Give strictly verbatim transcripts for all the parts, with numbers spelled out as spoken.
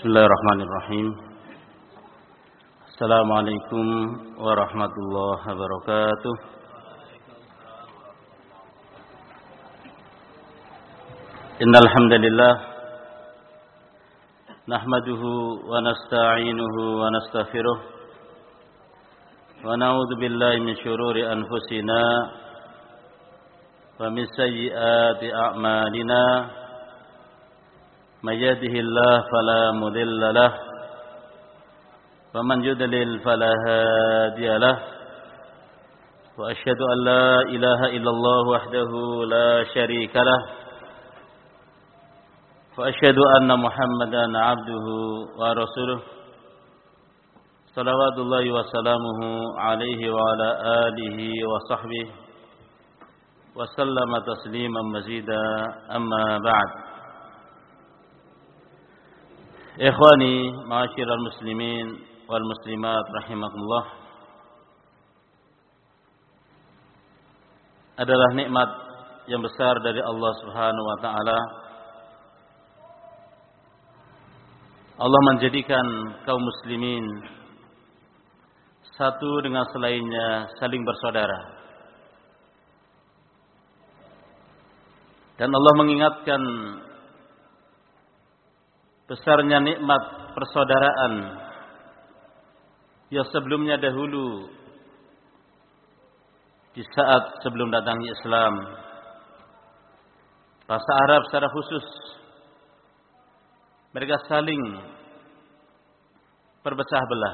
Bismillahirrahmanirrahim. Assalamualaikum warahmatullahi wabarakatuh. Innal hamdalillah nahmaduhu wa nasta'inuhu wa nastaghfiruh wa na'udzu billahi min shururi anfusina wa min sayyiati a'malina. من يهده الله فلا مضل له ومن يضلل فلا هادي له وأشهد أن لا إله إلا الله وحده لا شريك له وأشهد أن محمدا عبده ورسوله صلوات الله وسلامه عليه وعلى آله وصحبه وسلم تسليما مزيدا أما بعد. Ikhwani ma'asyiral muslimin wal muslimat rahimakumullah, adalah nikmat yang besar dari Allah Subhanahu wa taala. Allah menjadikan kaum muslimin satu dengan selainnya saling bersaudara. Dan Allah mengingatkan besarnya nikmat persaudaraan yang sebelumnya dahulu di saat sebelum datangnya Islam, bangsa Arab secara khusus mereka saling berpecah belah.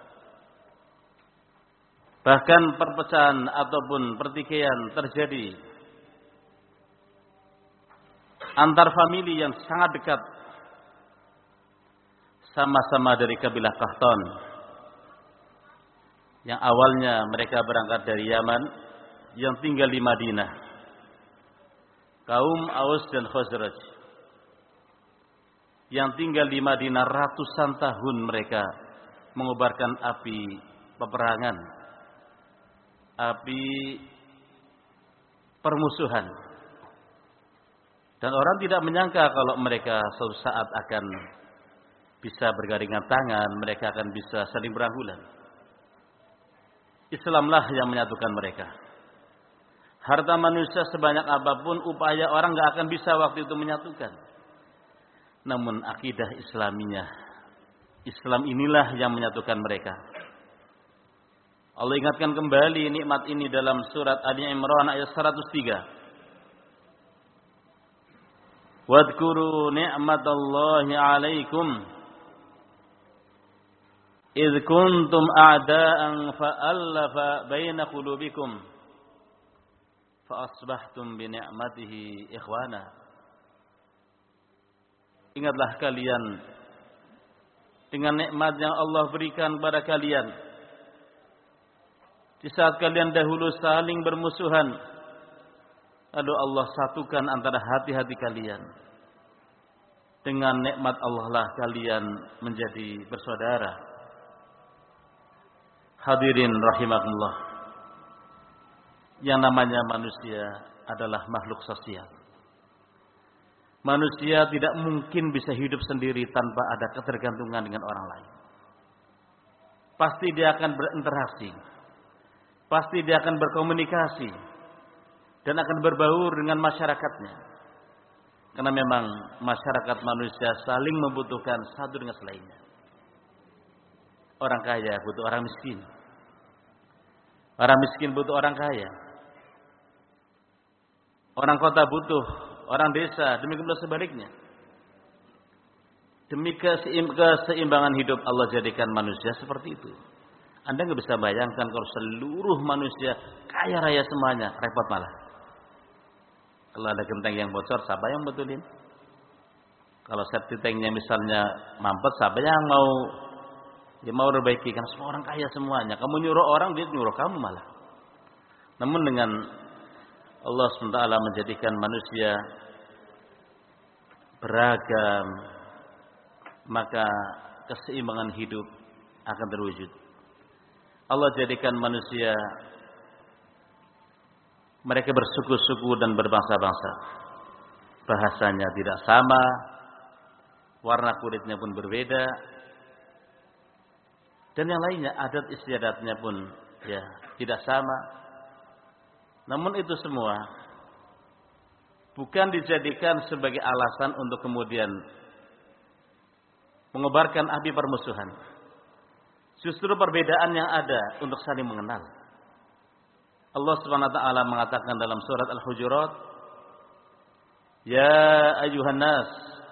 Bahkan perpecahan ataupun pertikaian terjadi antar famili yang sangat dekat, sama-sama dari kabilah Qahtan, yang awalnya mereka berangkat dari Yaman, yang tinggal di Madinah, kaum Aus dan Khazraj, yang tinggal di Madinah ratusan tahun. Mereka mengobarkan api peperangan, api permusuhan, dan orang tidak menyangka kalau mereka suatu saat akan bisa bergandengan tangan, mereka akan bisa saling beranggulan. Islamlah yang menyatukan mereka. Harta manusia sebanyak apapun upaya orang gak akan bisa waktu itu menyatukan. Namun akidah Islaminya, Islam inilah yang menyatukan mereka. Allah ingatkan kembali nikmat ini dalam surat Ali Imran ayat seratus tiga. Wadhkuru ni'matallahi 'alaikum إذ كنتم أعداء فألف بين قلوبكم فأصبحتم بنعمته إخوانا. Ingatlah kalian dengan nikmat yang Allah berikan kepada kalian di saat kalian dahulu saling bermusuhan, lalu Allah satukan antara hati-hati kalian. Dengan nikmat Allah lah kalian menjadi bersaudara. Hadirin rahimakumullah, yang namanya manusia adalah makhluk sosial. Manusia tidak mungkin bisa hidup sendiri tanpa ada ketergantungan dengan orang lain. Pasti dia akan berinteraksi, pasti dia akan berkomunikasi, dan akan berbaur dengan masyarakatnya. Karena memang masyarakat manusia saling membutuhkan satu dengan selainnya. Orang kaya butuh orang miskin, orang miskin butuh orang kaya, orang kota butuh orang desa, demikian pula sebaliknya. Demi keseimbangan hidup Allah jadikan manusia seperti itu. Anda nggak bisa bayangkan kalau seluruh manusia kaya raya semuanya, repot malah. Kalau ada genteng yang bocor, siapa yang betulin? Kalau septic tanknya misalnya mampet, siapa yang mau dia mau perbaiki? Karena semua orang kaya semuanya. Kamu nyuruh orang, dia nyuruh kamu malah. Namun dengan Allah subhanahu wa taala menjadikan manusia beragam, maka keseimbangan hidup akan terwujud. Allah jadikan manusia mereka bersuku-suku dan berbangsa-bangsa. Bahasanya tidak sama, warna kulitnya pun berbeda, dan yang lainnya, adat istiadatnya pun ya tidak sama. Namun itu semua bukan dijadikan sebagai alasan untuk kemudian mengobarkan api permusuhan. Justru perbedaan yang ada untuk saling mengenal. Allah Subhanahu wa taala mengatakan dalam surat Al-Hujurat, "Ya ayyuhan nas,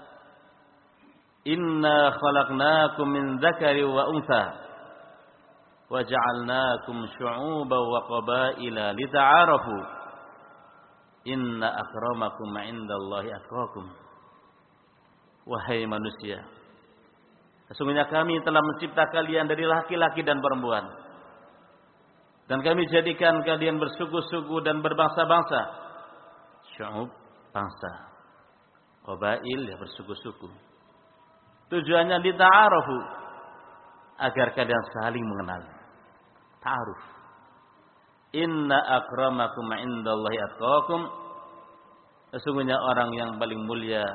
inna khalaqnakum min dzakari wa untha wa ja'alnakum syu'uban wa qabaila lita'arafu. Inna akramakum 'indallahi atqakum." Wahai manusia, sesungguhnya kami telah mencipta kalian dari laki-laki dan perempuan, dan kami jadikan kalian bersuku-suku dan berbangsa-bangsa. Syu'ub, bangsa. Qabail, ya bersuku-suku. Tujuannya lita'arafu, agar kalian saling mengenal. Ta'aruf. Inna akramakum 'indallahi atqakum. Sesungguhnya orang yang paling mulia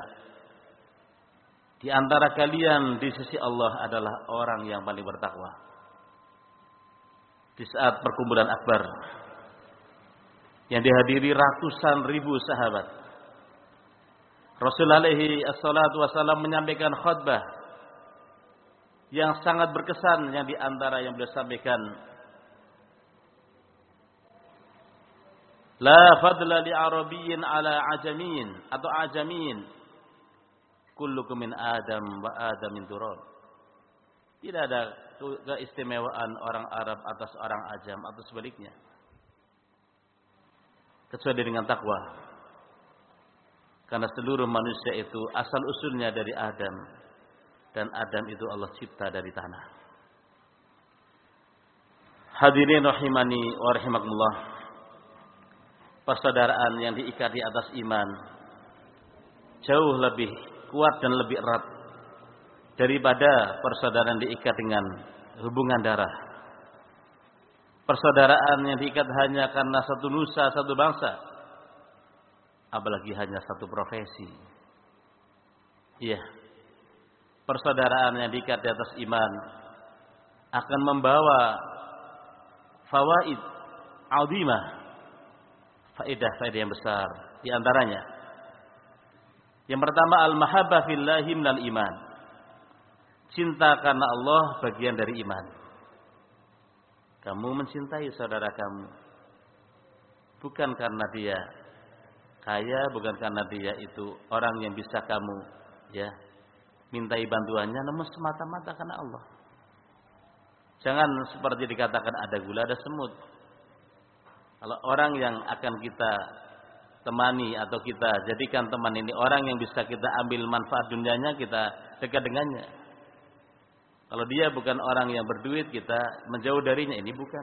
di antara kalian di sisi Allah adalah orang yang paling bertakwa. Di saat perkumpulan akbar yang dihadiri ratusan ribu sahabat, Rasul alaihi assalatu wassalam menyampaikan khutbah yang sangat berkesan, yang diantara yang beliau sampaikan, la fadla li arabiyyin ala ajamiyin atau ajamin, kullukum min adam wa adam min turab. Tidak ada keistimewaan orang Arab atas orang ajam atau sebaliknya, kecuali dengan takwa. Karena seluruh manusia itu asal usulnya dari Adam, dan Adam itu Allah cipta dari tanah. Hadirin rahimani wa rahimakumullah. Persaudaraan yang diikat di atas iman jauh lebih kuat dan lebih erat daripada persaudaraan diikat dengan hubungan darah. Persaudaraan yang diikat hanya karena satu nusa, satu bangsa, apalagi hanya satu profesi. Iya, persaudaraan yang diikat di atas iman akan membawa fawaid azimah, faedah-faedah yang besar. Di antaranya, yang pertama, al-mahabbah fillahi minal iman. Cinta karena Allah bagian dari iman. Kamu mencintai saudara kamu bukan karena dia kaya, bukan karena dia itu orang yang bisa kamu ya mintai bantuannya, namun semata-mata karena Allah. Jangan seperti dikatakan ada gula ada semut. Kalau orang yang akan kita temani atau kita jadikan teman ini orang yang bisa kita ambil manfaat dunianya, kita dekat dengannya. Kalau dia bukan orang yang berduit, kita menjauh darinya. Ini bukan.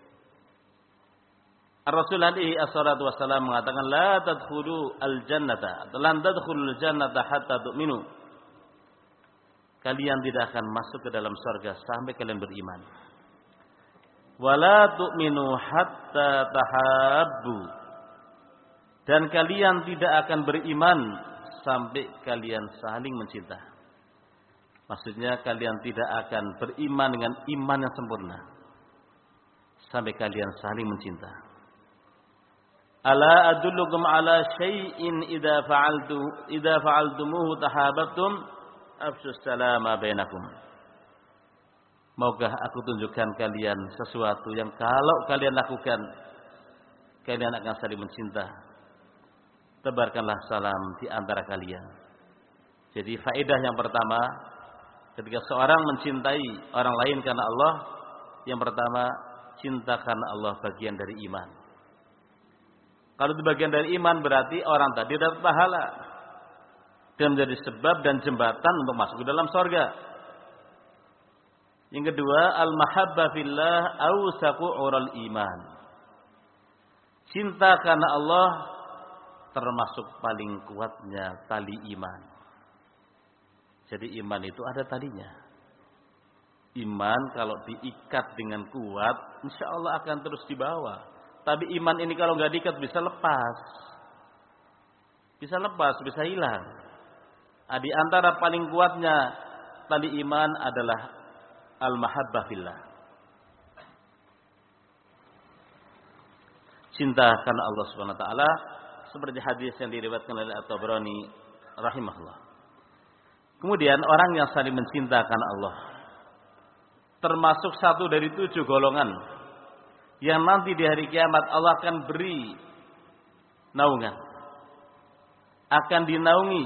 Ar-Rasul alaihi assalatu wassalam mengatakan, la tadkhulu al-jannata atau lan tadkhulul jannata hatta tu'minu. Kalian tidak akan masuk ke dalam surga sampai kalian beriman. Wala tu'minu hatta tahabbu. Dan kalian tidak akan beriman sampai kalian saling mencinta. Maksudnya kalian tidak akan beriman dengan iman yang sempurna sampai kalian saling mencinta. Ala adullukum ala syai'in idza fa'altu idza fa'altumuhu tahabbtum afshus salama bainakum. Maukah aku tunjukkan kalian sesuatu yang kalau kalian lakukan kalian akan saling mencinta. Tebarkanlah salam di antara kalian. Jadi faedah yang pertama, ketika seorang mencintai orang lain karena Allah, yang pertama, cinta karena Allah bagian dari iman. Kalau itu bagian dari iman, berarti orang tadi dapat pahala dan menjadi sebab dan jembatan untuk masuk ke dalam surga. Yang kedua, al-mahabbah fillah awsaqu ural iman. Cinta karena Allah termasuk paling kuatnya tali iman. Jadi iman itu ada talinya. Iman kalau diikat dengan kuat, insya Allah akan terus dibawa. Tapi iman ini kalau nggak diikat bisa lepas, bisa lepas, bisa hilang. Di antara paling kuatnya tali iman adalah al-mahabbah fillah. Cinta karena Allah Subhanahu wa taala, seperti hadis yang diriwayatkan oleh At-Tabrani rahimahullah. Kemudian orang yang saling mencinta karena Allah termasuk satu dari tujuh golongan yang nanti di hari kiamat Allah akan beri naungan, akan dinaungi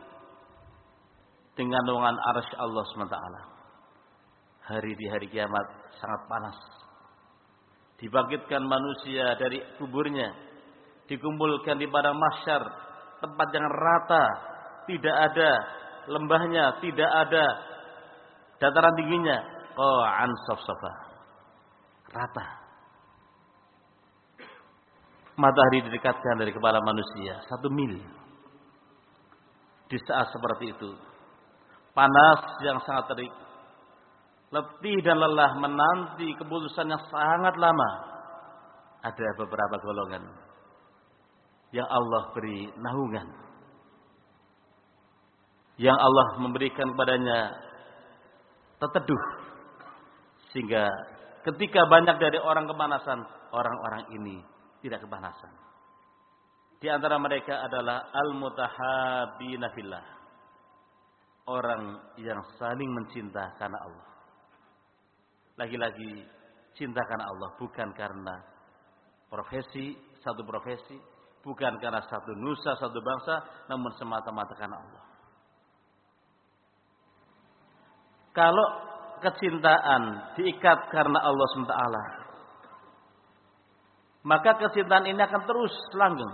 dengan naungan arsy Allah Subhanahu wa taala. Hari di hari kiamat sangat panas. Dibangkitkan manusia dari kuburnya, dikumpulkan di padang mahsyar, tempat yang rata, tidak ada lembahnya, tidak ada dataran tingginya, qa'an safsafa, rata. Matahari didekatkan dari kepala manusia satu mil. Di saat seperti itu, panas yang sangat terik, letih dan lelah menanti keputusan yang sangat lama. Ada beberapa golongan yang Allah beri naungan, yang Allah memberikan kepadanya teteduh, sehingga ketika banyak dari orang kepanasan, orang-orang ini tidak kepanasan. Di antara mereka adalah al-mutahabbina fillah, orang yang saling mencinta karena Allah. Lagi-lagi cinta karena Allah, bukan karena profesi, satu profesi, bukan karena satu nusa, satu bangsa, namun semata-mata karena Allah. Kalau kecintaan diikat karena Allah subhanahu wa taala, maka kecintaan ini akan terus langgeng.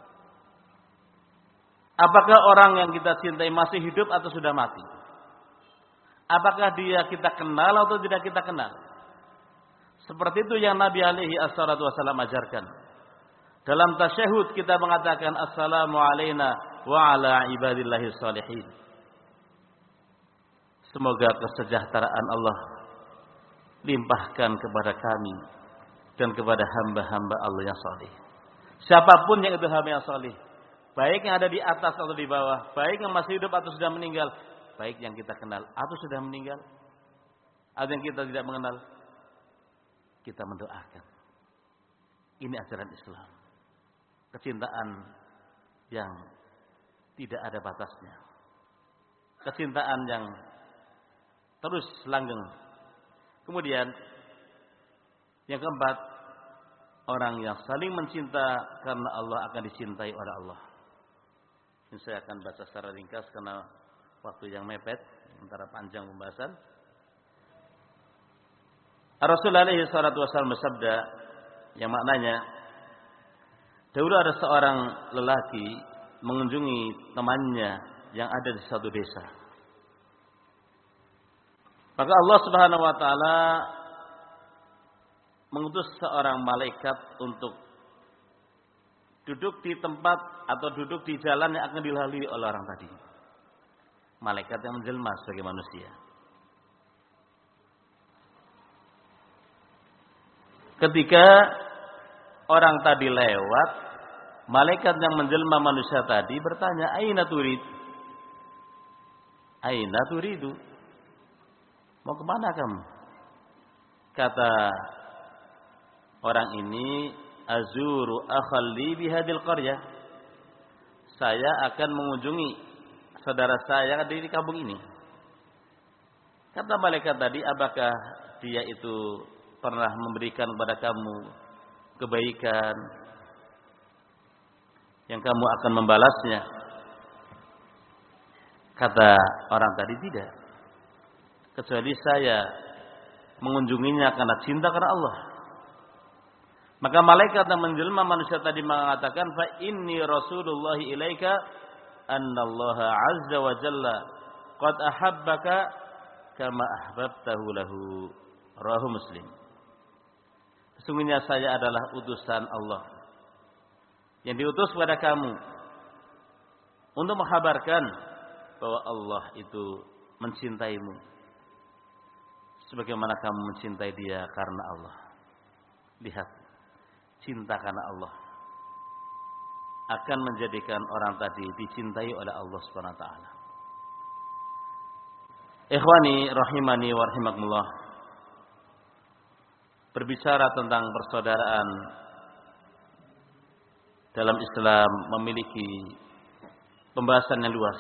Apakah orang yang kita cintai masih hidup atau sudah mati? Apakah dia kita kenal atau tidak kita kenal? Seperti itu yang Nabi alaihi assalatu wassalam ajarkan. Dalam tasyahud kita mengatakan assalamu alaina wa ala ibadillahi shalihin. Semoga kesejahteraan Allah limpahkan kepada kami dan kepada hamba-hamba Allah yang saleh. Siapapun yang itu hamba yang saleh, baik yang ada di atas atau di bawah, baik yang masih hidup atau sudah meninggal, baik yang kita kenal atau sudah meninggal, atau yang kita tidak mengenal, kita mendoakan. Ini ajaran Islam. Kecintaan yang tidak ada batasnya. Kecintaan yang terus langgeng. Kemudian yang keempat, orang yang saling mencinta karena Allah akan dicintai oleh Allah. Ini saya akan baca secara ringkas karena waktu yang mepet, antara panjang pembahasan. Rasulullah alaihi salatu wasallam bersabda yang maknanya, dahulu ada seorang lelaki mengunjungi temannya yang ada di satu desa. Maka Allah Subhanahu wa taala mengutus seorang malaikat untuk duduk di tempat atau duduk di jalan yang akan dilalui oleh orang tadi. Malaikat yang menjelma sebagai manusia. Ketika orang tadi lewat, malaikat yang menjelma manusia tadi bertanya, "Aina turid?" "Aina turidu?" Mau kemana kamu? Kata orang ini, "Azuru akhalli bihadil qaryah." Saya akan mengunjungi saudara saya di kampung ini. Kata malaikat tadi, apakah dia itu pernah memberikan kepada kamu kebaikan yang kamu akan membalasnya? Kata orang tadi, tidak. Kecuali saya mengunjunginya karena cinta karena Allah. Maka malaikat yang menjelma manusia tadi mengatakan, "Fa inni Rasulullah ilaika annallaha azza wa jalla qad ahabbaka kama ahbabtahu lahu." Rawahu Muslim. Sesungguhnya saya adalah utusan Allah yang diutus kepada kamu untuk menghabarkan bahwa Allah itu mencintaimu sebagaimana kamu mencintai Dia karena Allah. Lihat, cinta karena Allah akan menjadikan orang tadi dicintai oleh Allah Subhanahu wa taala. Ikhwani rahimani wa rahimakumullah. Berbicara tentang persaudaraan dalam Islam memiliki pembahasan yang luas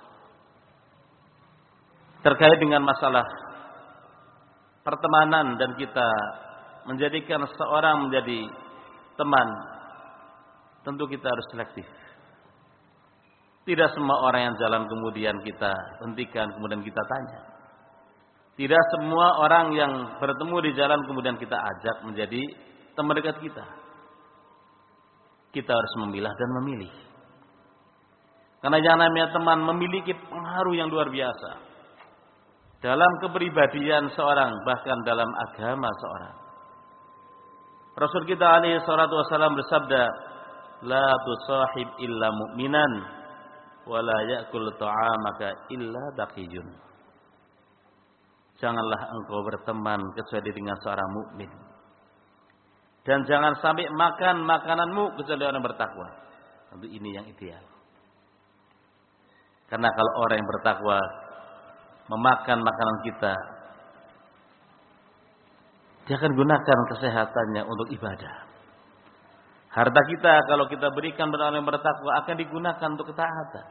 terkait dengan masalah pertemanan, dan kita menjadikan seorang menjadi teman, tentu kita harus selektif. Tidak semua orang yang jalan kemudian kita hentikan, kemudian kita tanya. Tidak semua orang yang bertemu di jalan kemudian kita ajak menjadi teman dekat kita. Kita harus memilah dan memilih. Karena yang namanya teman memiliki pengaruh yang luar biasa dalam kepribadian seorang, bahkan dalam agama seorang. Rasul kita alaihi salatu wasallam bersabda, "La tusahib illa mu'minan, wa la ya'kul ta'amaka illa taqiyun." Janganlah engkau berteman kecuali dengan seorang mukmin, dan jangan sampai makan makananmu kecuali orang bertakwa. Tentu ini yang ideal. Karena kalau orang yang bertakwa memakan makanan kita, dia akan gunakan kesehatannya untuk ibadah. Harta kita kalau kita berikan kepada orang yang bertakwa akan digunakan untuk ketaatan.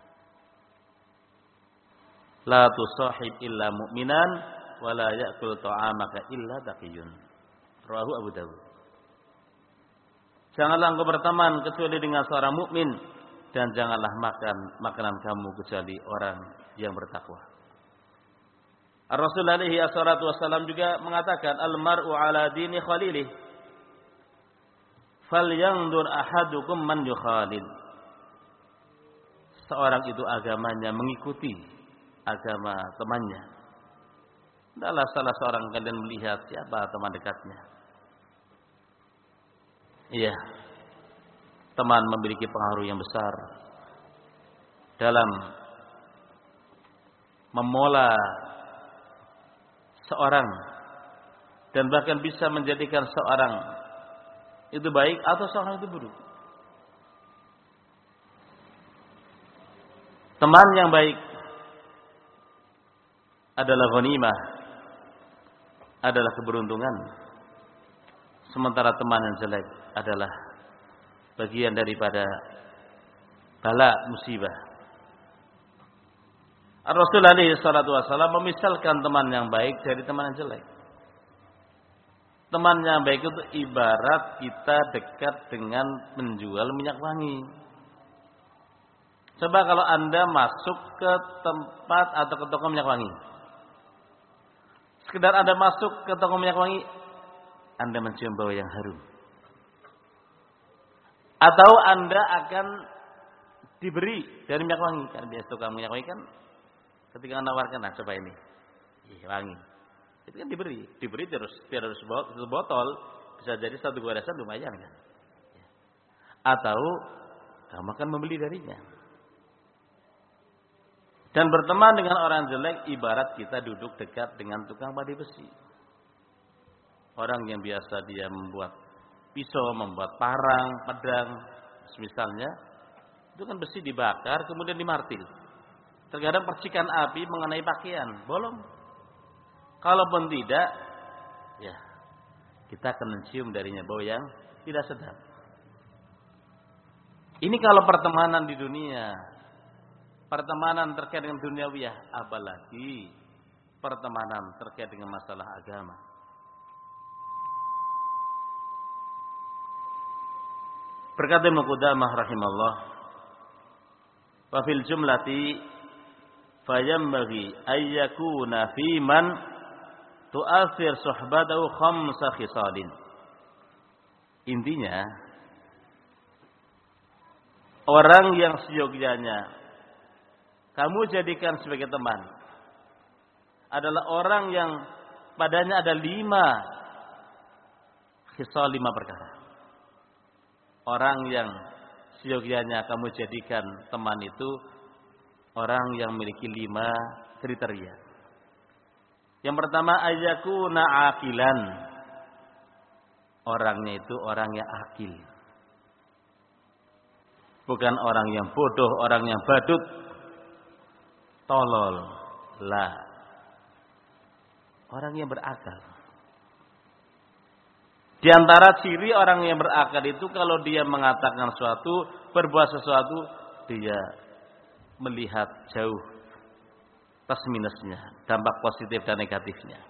La tusahib illa mu'minan wa la ya'kul ta'amaka illa taqiyun. Rawahu Abu Dawud. Janganlah engkau berteman kecuali dengan seorang mukmin, dan janganlah makan makanan kamu kecuali orang yang bertakwa. Rasul alaihi wassalatu wassalam juga mengatakan, al-mar'u ala dini khalilih, falyanzur ahadukum man yukhalil. Seorang itu agamanya mengikuti agama temannya. Adalah salah seorang kalian melihat siapa teman dekatnya. Iya, teman memiliki pengaruh yang besar dalam memola seorang, dan bahkan bisa menjadikan seorang itu baik atau seorang itu buruk. Teman yang baik adalah ghanimah, adalah keberuntungan. Sementara teman yang jelek adalah bagian daripada bala musibah. Rasul alaihi salatu wasallam memisalkan teman yang baik dari teman yang jelek. Teman yang baik itu ibarat kita dekat dengan penjual minyak wangi. Coba kalau Anda masuk ke tempat atau ke toko minyak wangi. Sekedar Anda masuk ke toko minyak wangi, Anda mencium bau yang harum. Atau Anda akan diberi dari minyak wangi. Kan biasa tukang minyak wangi kan ketika menawarkan, nah coba ini, ih wangi, itu kan diberi, diberi terus, terus satu botol, bisa jadi satu goresan lumayan kan. Atau kamu akan membeli darinya. Dan berteman dengan orang jelek ibarat kita duduk dekat dengan tukang padi besi. Orang yang biasa dia membuat pisau, membuat parang, pedang, misalnya, itu kan besi dibakar kemudian dimartil. Terkadang percikan api mengenai pakaian, bolong. Kalaupun tidak, ya kita akan mencium darinya bau yang tidak sedap. Ini kalau pertemanan di dunia, pertemanan terkait dengan duniawiyah, apalagi pertemanan terkait dengan masalah agama. Berkata Ibnu Qudamah rahimallah, wa fil jumlati fayambaghi ayyakuna fi man tu'athir suhbatahu khamsa khisalin. Intinya, orang yang seyogyanya kamu jadikan sebagai teman adalah orang yang padanya ada lima khisal, lima perkara. Orang yang seyogyanya kamu jadikan teman itu orang yang memiliki lima kriteria. Yang pertama, ayyakuna aqilan. Orangnya itu orang yang akil. Bukan orang yang bodoh, orang yang badut, tolol. Lah, orang yang berakal. Di antara ciri orang yang berakal itu kalau dia mengatakan sesuatu, berbuat sesuatu, dia melihat jauh plus minusnya, dampak positif dan negatifnya.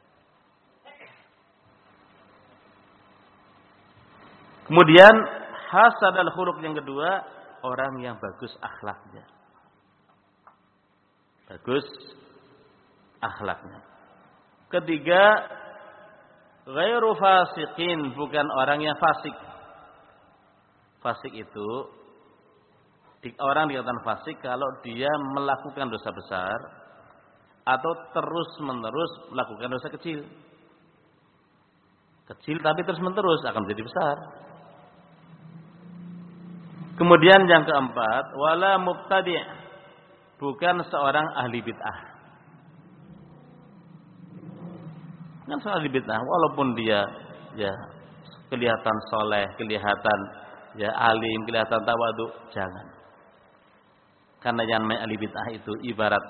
Kemudian hasan al-khuluq yang kedua, orang yang bagus akhlaknya. Bagus akhlaknya. Ketiga, ghairu fasiqin, bukan orang yang fasik. Fasik itu orang dikatakan fasik kalau dia melakukan dosa besar atau terus-menerus melakukan dosa kecil. Kecil tapi terus-menerus akan menjadi besar. Kemudian yang keempat, wala mubtadi', bukan seorang ahli bid'ah. Bukan seorang ahli bid'ah, walaupun dia ya kelihatan soleh, kelihatan ya alim, kelihatan tawadhu, jangan. Karena yang namanya ahli bid'ah itu ibarat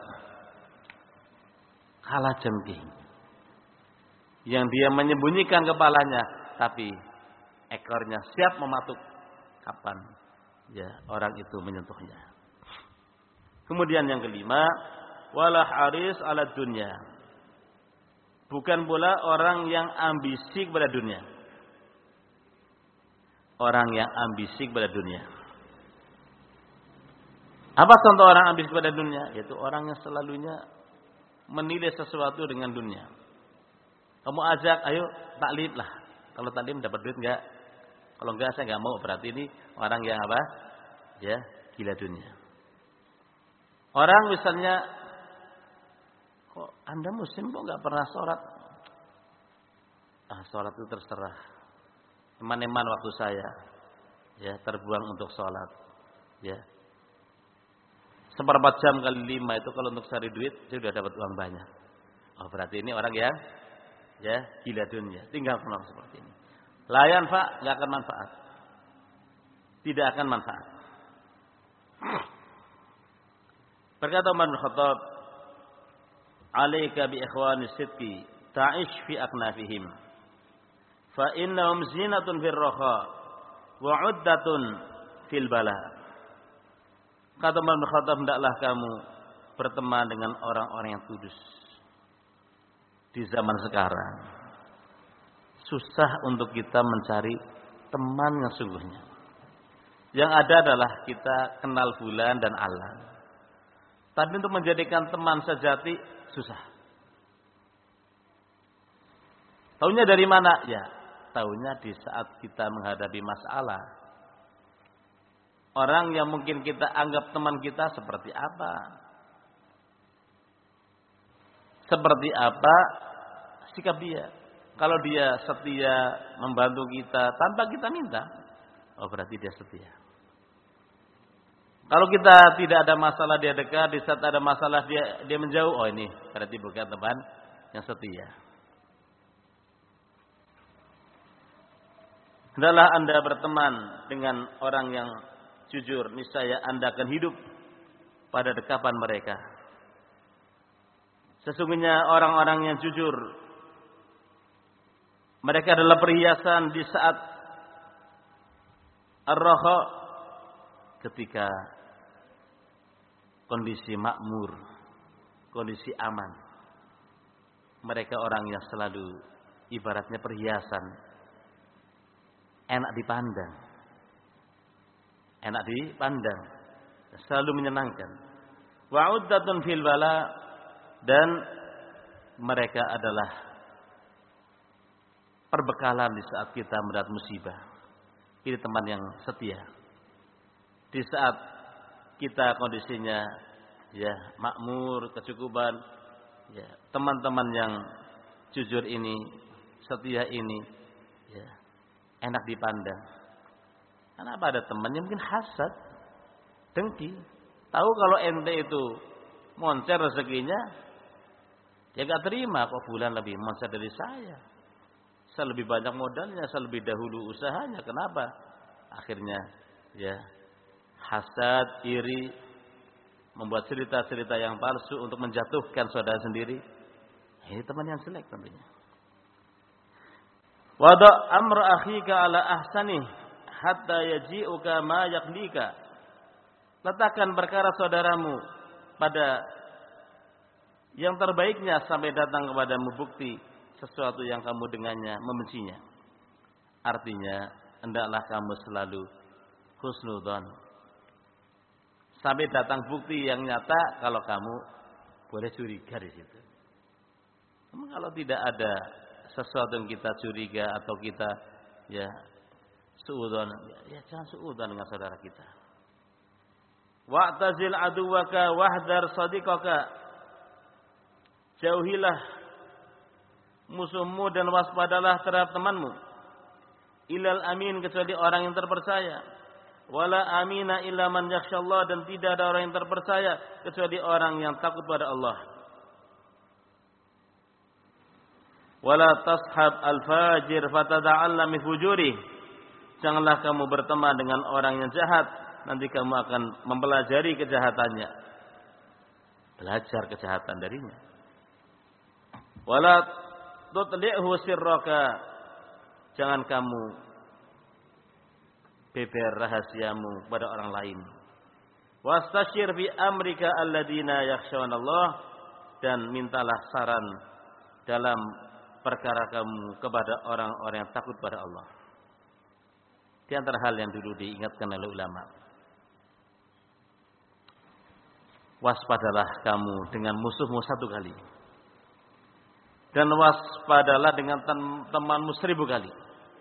kalajengking, yang dia menyembunyikan kepalanya, tapi ekornya siap mematuk kapan ya orang itu menyentuhnya. Kemudian yang kelima, wala haris ala dunya, bukan pula orang yang ambisi kepada dunia. Orang yang ambisi kepada dunia. Apa contoh orang ambisi kepada dunia? Yaitu orang yang selalunya menilai sesuatu dengan dunia. Kamu ajak, ayo taklim lah. Kalau taklim dapat duit enggak? Kalau enggak saya enggak mau. Berarti ini orang yang apa? Ya, gila dunia. Orang misalnya, kok Anda muslim kok enggak pernah sholat? Ah, sholat itu terserah. Eman-eman waktu saya, ya terbuang untuk sholat, ya. Seperempat jam kali lima itu kalau untuk cari duit, saya sudah dapat uang banyak. Oh berarti ini orang yang, ya gila dunia. Tinggal pulang seperti ini. Layan pak, nggak akan manfaat. Tidak akan manfaat. Berkata Umar bin Khattab, "Alaika bi ikhwani sidqi, ta'ish fi aknafihim, fa innahum zinatun fil raha wa 'uddatun fil bala." Kata Umar bin Khattab, hendaklah kamu berteman dengan orang-orang yang kudus. Di zaman sekarang susah untuk kita mencari teman yang sungguhnya. Yang ada adalah kita kenal bulan dan alam. Tapi untuk menjadikan teman sejati susah. Taunya dari mana? Ya, taunya di saat kita menghadapi masalah. Orang yang mungkin kita anggap teman kita seperti apa? Seperti apa sikap dia? Kalau dia setia membantu kita tanpa kita minta, oh berarti dia setia. Kalau kita tidak ada masalah dia dekat, di saat ada masalah dia dia menjauh, oh ini berarti bukan teman yang setia. Hendaklah Anda berteman dengan orang yang jujur, niscaya Anda akan hidup pada dekapan mereka. Sesungguhnya orang-orang yang jujur, mereka adalah perhiasan di saat ar-raha, ketika kondisi makmur, kondisi aman. Mereka orang yang selalu ibaratnya perhiasan, enak dipandang, enak dipandang, selalu menyenangkan. Wa'uddatun fil bala, dan mereka adalah perbekalan di saat kita mendapat musibah. Ini teman yang setia. Di saat kita kondisinya ya makmur, kecukupan, ya teman-teman yang jujur ini, setia ini, ya enak dipandang. Kenapa ada teman yang mungkin hasad, dengki, tahu kalau ente itu moncer rezekinya, dia gak terima kok bulan lebih moncer dari saya. Saya lebih banyak modalnya, saya lebih dahulu usahanya. Kenapa? Akhirnya ya hasad, iri, membuat cerita-cerita yang palsu untuk menjatuhkan saudara sendiri. Ini teman yang jelek tentunya. Wada' amra akhika ala ahsanih hatta yaji'uka ma yaqdika. Letakkan perkara saudaramu pada yang terbaiknya sampai datang kepadamu bukti sesuatu yang kamu dengannya membencinya. Artinya, hendaklah kamu selalu husnudzon. Sampai datang bukti yang nyata kalau kamu boleh curiga di situ. Namun kalau tidak ada sesuatu yang kita curiga atau kita ya suudzon, ya, ya jangan suudzon dengan saudara kita. Wa'tazil aduwaka wahdar sadiqaka. Jauhilah musuhmu dan waspadalah terhadap temanmu. Ilal amin, kecuali orang yang terpercaya. Wala amina illa man yakhshallah, dan tidak ada orang yang terpercaya kecuali orang yang takut pada Allah. Wala tashab al-fajir fatada'alla min fujuri. Janganlah kamu berteman dengan orang yang jahat, nanti kamu akan mempelajari kejahatannya. Belajar kejahatan darinya. Wala tutli'hu sirraka. Jangan kamu beber rahasiamu pada orang lain. Wastashir fi amrika alladziina yakhshawanallaha, dan mintalah saran dalam perkara kamu kepada orang-orang yang takut pada Allah. Di antara hal yang dulu diingatkan oleh ulama, waspadalah kamu dengan musuhmu satu kali, dan waspadalah dengan temanmu seribu kali.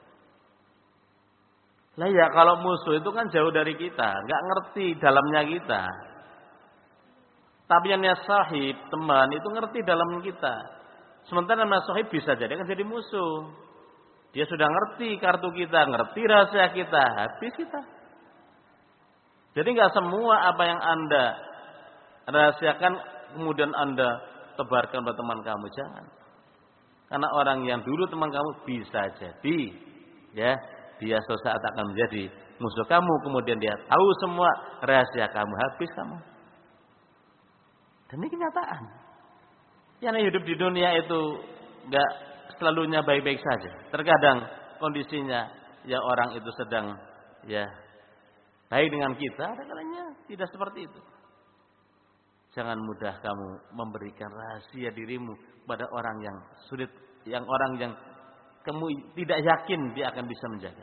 Lah ya, kalau musuh itu kan jauh dari kita, nggak ngerti dalamnya kita. Tapi yang sahib, teman itu ngerti dalam kita. Sementara nama sahib bisa jadi kan jadi musuh. Dia sudah ngerti kartu kita, ngerti rahasia kita, habis kita. Jadi nggak semua apa yang Anda rahasiakan kemudian Anda tebarkan pada teman kamu, jangan. Karena orang yang dulu teman kamu bisa jadi ya, dia suatu saat akan menjadi musuh kamu, kemudian dia tahu semua rahasia kamu, habis kamu. Dan ini kenyataan. Yang hidup di dunia itu enggak selalunya baik-baik saja. Terkadang kondisinya ya orang itu sedang ya baik dengan kita, kadang-kadangnya tidak seperti itu. Jangan mudah kamu memberikan rahasia dirimu pada orang yang sulit, yang orang yang kamu tidak yakin dia akan bisa menjaga.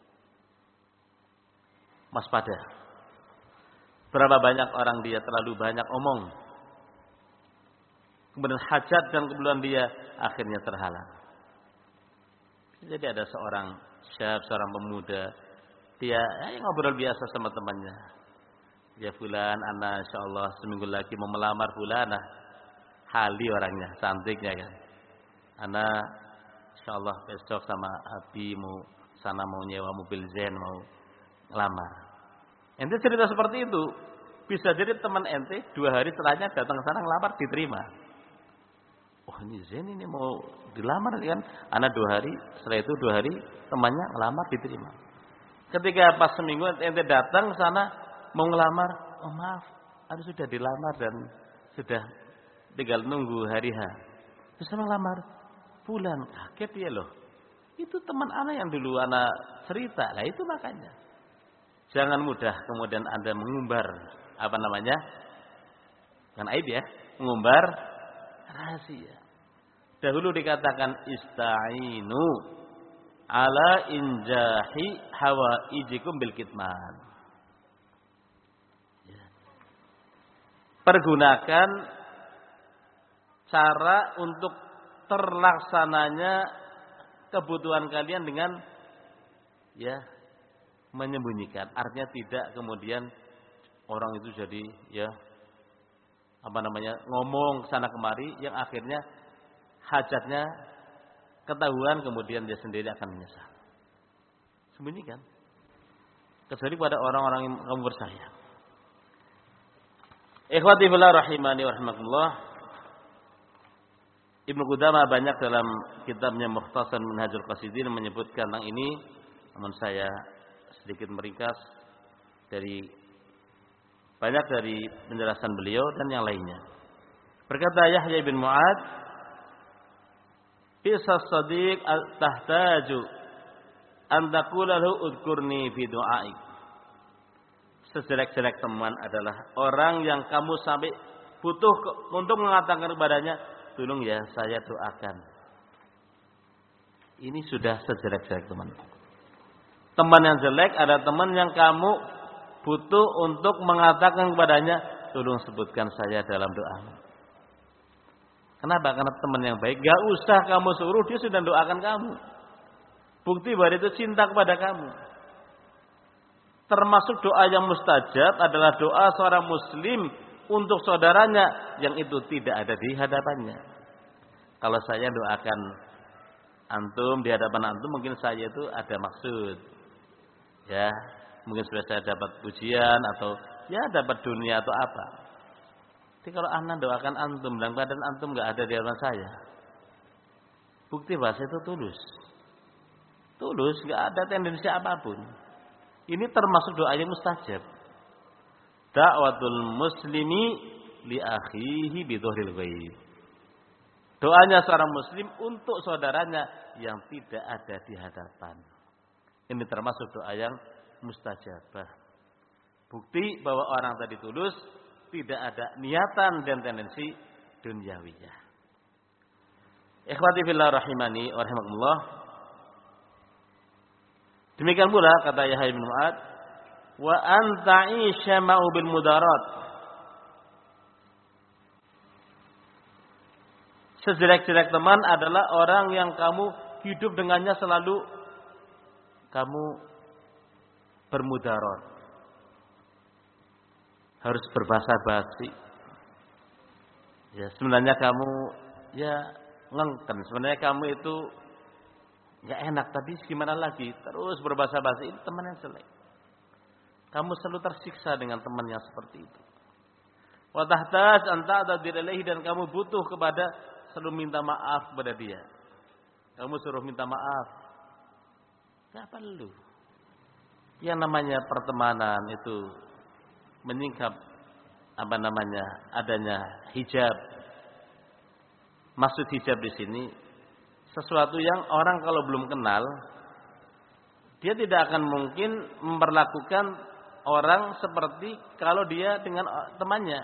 Waspada. Berapa banyak orang dia terlalu banyak omong, kemudian hajat dan keperluan dia akhirnya terhalang. Jadi ada seorang syab, seorang pemuda, dia ya, ngobrol biasa sama temannya. Ya fulan, ana insyaallah seminggu lagi mau melamar fulanah. Hali orangnya, cantiknya kan. Ana insyaallah besok sama Abi mau sana mau nyewa mobil Zen mau ngelamar. Ente cerita seperti itu, bisa jadi teman ente dua hari setelahnya datang ke sana ngelamar diterima. Oh ini Zen ini mau dilamar kan? Anak dua hari, setelah itu dua hari temannya ngelamar diterima. Ketika pas seminggu ente datang ke sana mau ngelamar, oh maaf, aku sudah dilamar dan sudah tinggal nunggu hari H. Terus ngelamar bulan, kaget dia loh. Itu teman anak yang dulu anak cerita, lah itu makanya. Jangan mudah kemudian Anda mengumbar apa namanya? Kan aib ya, mengumbar rahasia. Dahulu dikatakan ista'inu ala injahi hawaijikum bil kitman. Ya. Pergunakan cara untuk terlaksananya kebutuhan kalian dengan ya menyembunyikan. Artinya tidak kemudian orang itu jadi ya apa namanya ngomong sana kemari yang akhirnya hajatnya ketahuan, kemudian dia sendiri akan menyesal. Sembunyikan. Kecuali pada orang-orang yang kamu bersayang. Ikhwati fillah rahimani wa rahimakumullah. Ibnu Qudamah banyak dalam kitabnya Mukhtasar Minhajul Qasidin menyebutkan tentang ini, namun saya sedikit meringkas dari banyak dari penjelasan beliau dan yang lainnya. Berkata Yahya bin Mu'ad, Bisa sadiq tahtaju an taqula lahu udkurni fi du'aik. Sejelek-jelek teman adalah orang yang kamu sampai butuh untuk mengatakan kepadanya, tolong ya saya doakan. Ini sudah sejelek-jelek teman. Teman yang jelek ada teman yang kamu butuh untuk mengatakan kepadanya, tolong sebutkan saya dalam doamu. Kenapa? Karena teman yang baik, gak usah kamu suruh, dia sudah doakan kamu. Bukti bahwa itu cinta kepada kamu. Termasuk doa yang mustajab adalah doa seorang muslim untuk saudaranya yang itu tidak ada di hadapannya. Kalau saya doakan antum di hadapan antum, mungkin saya itu ada maksud. Ya, mungkin supaya saya dapat pujian atau ya dapat dunia atau apa. Tapi kalau ana doakan antum dan badan antum enggak ada di hadapan saya, bukti bahasa itu tulus. Tulus, enggak ada tendensi apapun. Ini termasuk doa yang mustajab. Da'watul muslimi li akhihi bi dhuhril ghaib. Doanya seorang muslim untuk saudaranya yang tidak ada di hadapan. Ini termasuk doa yang mustajabah. Bukti bahwa orang tadi tulus, tidak ada niatan dan tendensi duniawiyah. Ikhwati fillah rahimani wa rahimakumullah. Demikian pula kata Yahya bin Mu'ad, wa anta'isha ma'u bil mudarat. Sejelek-jelek teman adalah orang yang kamu hidup dengannya selalu kamu bermudarat. Harus berbahasa basi. Ya, sebenarnya kamu ya ngengken. Sebenarnya kamu itu enggak enak, tapi gimana lagi? Terus berbahasa basi, itu teman yang jelek. Kamu selalu tersiksa dengan teman yang seperti itu. Wa tahtaj anta ta'dir ilaihi, dan kamu butuh kepada selalu minta maaf kepada dia. Kamu suruh minta maaf. Enggak perlu. Yang namanya pertemanan itu menyingkap apa namanya adanya hijab. Maksud hijab di sini sesuatu yang orang kalau belum kenal, dia tidak akan mungkin memperlakukan orang seperti kalau dia dengan temannya.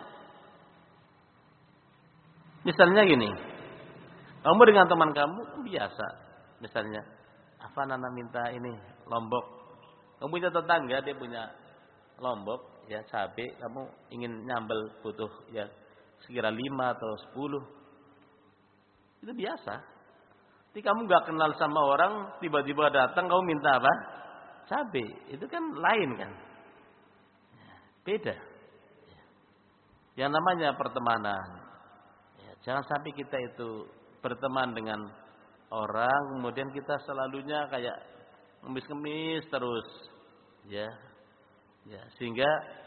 Misalnya gini, kamu dengan teman kamu biasa, misalnya, apa Nana minta ini lombok, kamu punya tetangga dia punya lombok, ya cabai, kamu ingin nyambel butuh ya sekira lima atau sepuluh, itu biasa. Tapi kamu nggak kenal sama orang, tiba-tiba datang kamu minta apa? Cabai, itu kan lain kan? Beda. Yang namanya pertemanan, ya, jangan sampai kita itu berteman dengan orang, kemudian kita selalunya kayak ngemis-ngemis terus, ya, ya, sehingga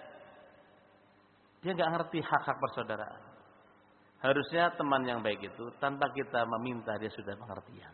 dia nggak ngerti hak-hak persaudaraan. Harusnya teman yang baik itu tanpa kita meminta dia sudah pengertian.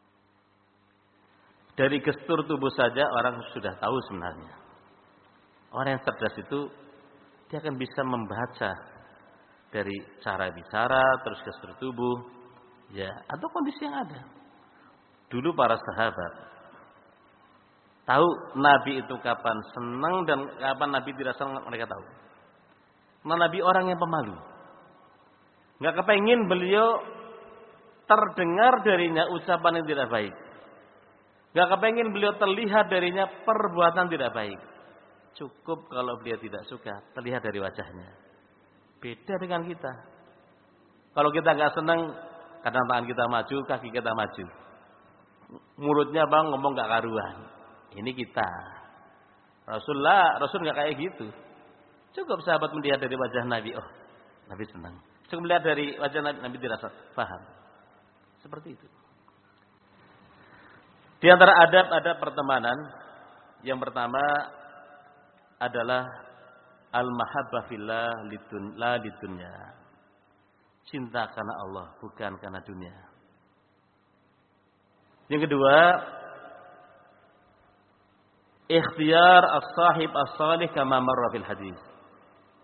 Dari gestur tubuh saja orang sudah tahu sebenarnya. Orang yang cerdas itu dia akan bisa membaca dari cara bicara, terus gestur tubuh, ya, atau kondisi yang ada. Dulu para sahabat tahu Nabi itu kapan senang dan kapan Nabi tidak senang, mereka tahu. Karena Nabi orang yang pemalu. Nggak kepengin beliau terdengar darinya ucapan yang tidak baik. Nggak kepengin beliau terlihat darinya perbuatan tidak baik. Cukup kalau beliau tidak suka, terlihat dari wajahnya. Beda dengan kita. Kalau kita nggak senang, kadang tangan kita maju, kaki kita maju. Mulutnya bang ngomong nggak karuan. Ini kita. Rasulullah, Rasul nggak kayak gitu. Cukup sahabat melihat dari wajah Nabi, oh Nabi senang. Cukup melihat dari wajah Nabi, Nabi dirasa paham. Seperti itu. Di antara adab-adab pertemanan, yang pertama adalah al-mahabbah fillah lidun, la lidunya. Cinta karena Allah, bukan karena dunia. Yang kedua, ikhtiyar as-sahib as-salih kama marra fil hadis.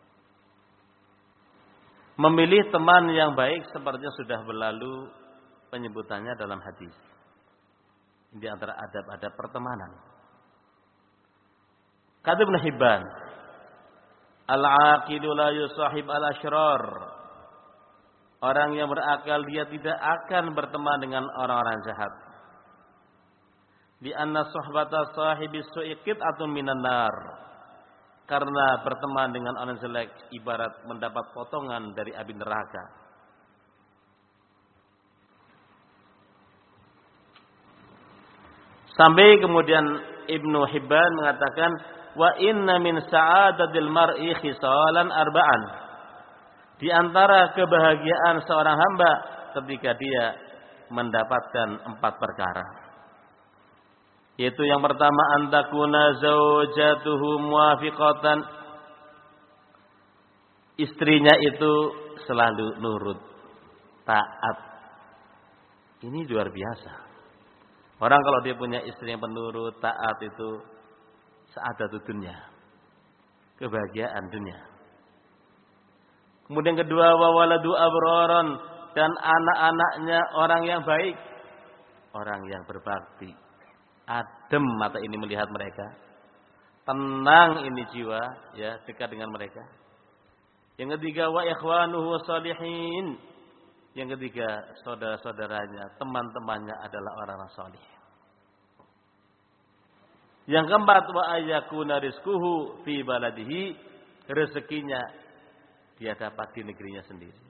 Memilih teman yang baik sepertinya sudah berlalu penyebutannya dalam hadis. Di antara adab-adab pertemanan. Kata Ibnu Hibban, al-aqilu la yusahib al-ashrar. Orang yang berakal dia tidak akan berteman dengan orang-orang jahat. Di anna suhbata sahibis su'i qit'atun minan nar. Karena berteman dengan orang jelek ibarat mendapat potongan dari api neraka. Sampai kemudian Ibnu Hibban mengatakan, wa inna min sa'adatil mar'i khisalan arba'an. Di antara kebahagiaan seorang hamba ketika dia mendapatkan empat perkara. Yaitu yang pertama, antakuna zaujatuhu muwafiqatan. Istrinya itu selalu nurut, taat. Ini luar biasa. Orang kalau dia punya istri yang penurut, taat itu sa'adat dunia, kebahagiaan dunia. Kemudian kedua, wa waladu abraron, dan anak-anaknya orang yang baik, orang yang berbakti. Adem mata ini melihat mereka, tenang ini jiwa, ya, dekat dengan mereka. Yang ketiga, wa ikhwanuhu shalihin. Yang ketiga, saudara-saudaranya, teman-temannya adalah orang-orang salih. Yang keempat, wa ayyakuna rizquhu fi baladihi, rezekinya dia dapat di negerinya sendiri.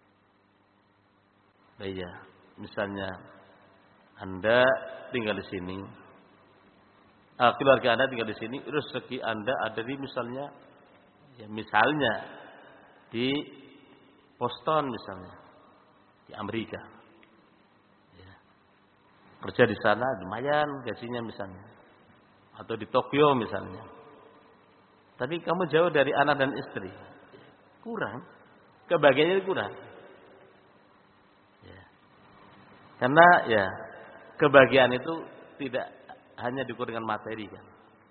Nah, iya, misalnya Anda tinggal di sini, uh, keluarga Anda tinggal di sini, rezeki Anda ada di misalnya, ya misalnya di Boston misalnya, di Amerika, ya. Kerja di sana lumayan gajinya misalnya, atau di Tokyo misalnya. Tapi kamu jauh dari anak dan istri, kurang, kebahagiaannya kurang. Ya. Karena ya kebahagiaan itu tidak hanya diukur dengan materi kan.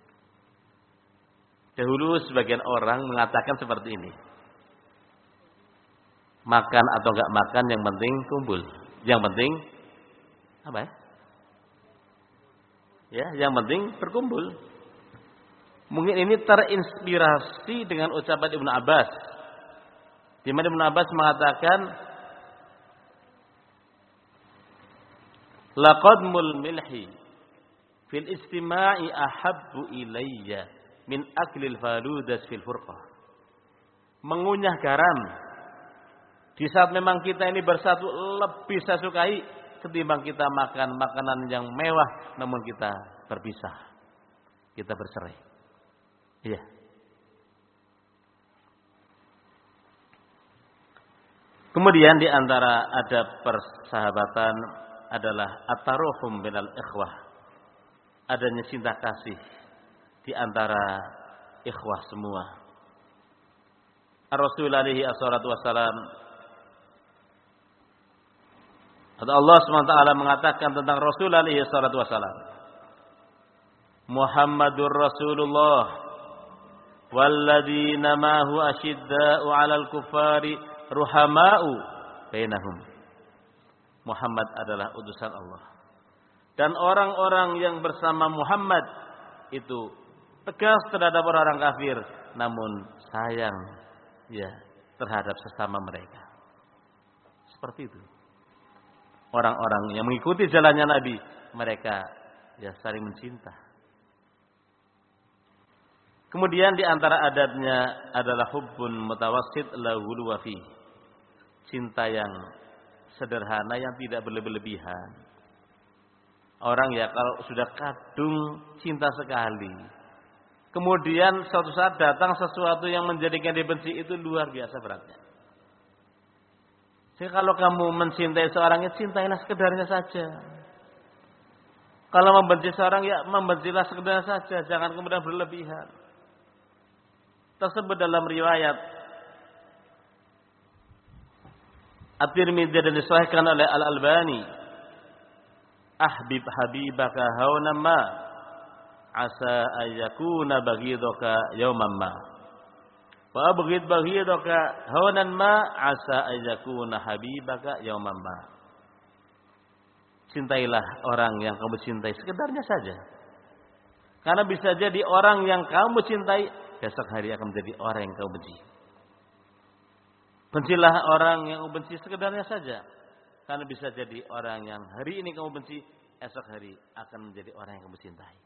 Dahulu sebagian orang mengatakan seperti ini. Makan atau enggak makan yang penting kumpul. Yang penting apa ya? Ya, yang penting berkumpul. Mungkin ini terinspirasi dengan ucapan Ibnu Abbas. Di mana Ibnu Abbas mengatakan, laqadmul milhi fil istima'i ahabbu ilayya min aklil faludas fil furqah. Mengunyah garam di saat memang kita ini bersatu lebih saya sukai ketimbang kita makan makanan yang mewah namun kita berpisah, kita bercerai. Iya. Kemudian di antara adab persahabatan adalah at-taruhum binal ikhwah. Adanya cinta kasih di antara ikhwah semua. Ar-Rasul alaihi assalatu wassalam, atau Allah subhanahu wa taala mengatakan tentang Rasul alaihi assalatu wassalam, Muhammadur Rasulullah walladzina ma'ahu asyidda'u 'alal kuffari ruhama'u bainahum. Muhammad adalah utusan Allah. Dan orang-orang yang bersama Muhammad itu tegas terhadap orang kafir, namun sayang ya terhadap sesama mereka. Seperti itu. Orang-orang yang mengikuti jalannya Nabi, mereka ya saling mencinta. Kemudian di antara adabnya adalah hubbun mutawassit la ghuluwa fi. Cinta yang sederhana yang tidak berlebihan. Orang ya kalau sudah kadung cinta sekali, kemudian suatu saat datang sesuatu yang menjadikan dia benci, itu luar biasa beratnya. Jadi kalau kamu mencintai seorang, ya cintailah sekedarnya saja. Kalau membenci seorang, ya membencilah sekedarnya saja, jangan kemudian berlebihan. Tersebut dalam riwayat At-Tirmidzi dan disahihkan oleh Al-Albani, ahbib habibaka haunan ma asa ayyakuna baghidaka yawman ma wa abghid baghidaka haunan ma asa ayyakuna habibaka yawman ma. Cintailah orang yang kamu cintai sekedarnya saja. Karena bisa jadi orang yang kamu cintai besok hari akan menjadi orang yang kamu benci. Bencilah orang yang kamu benci sekedarnya saja. Karena bisa jadi orang yang hari ini kamu benci, esok hari akan menjadi orang yang kamu cintai.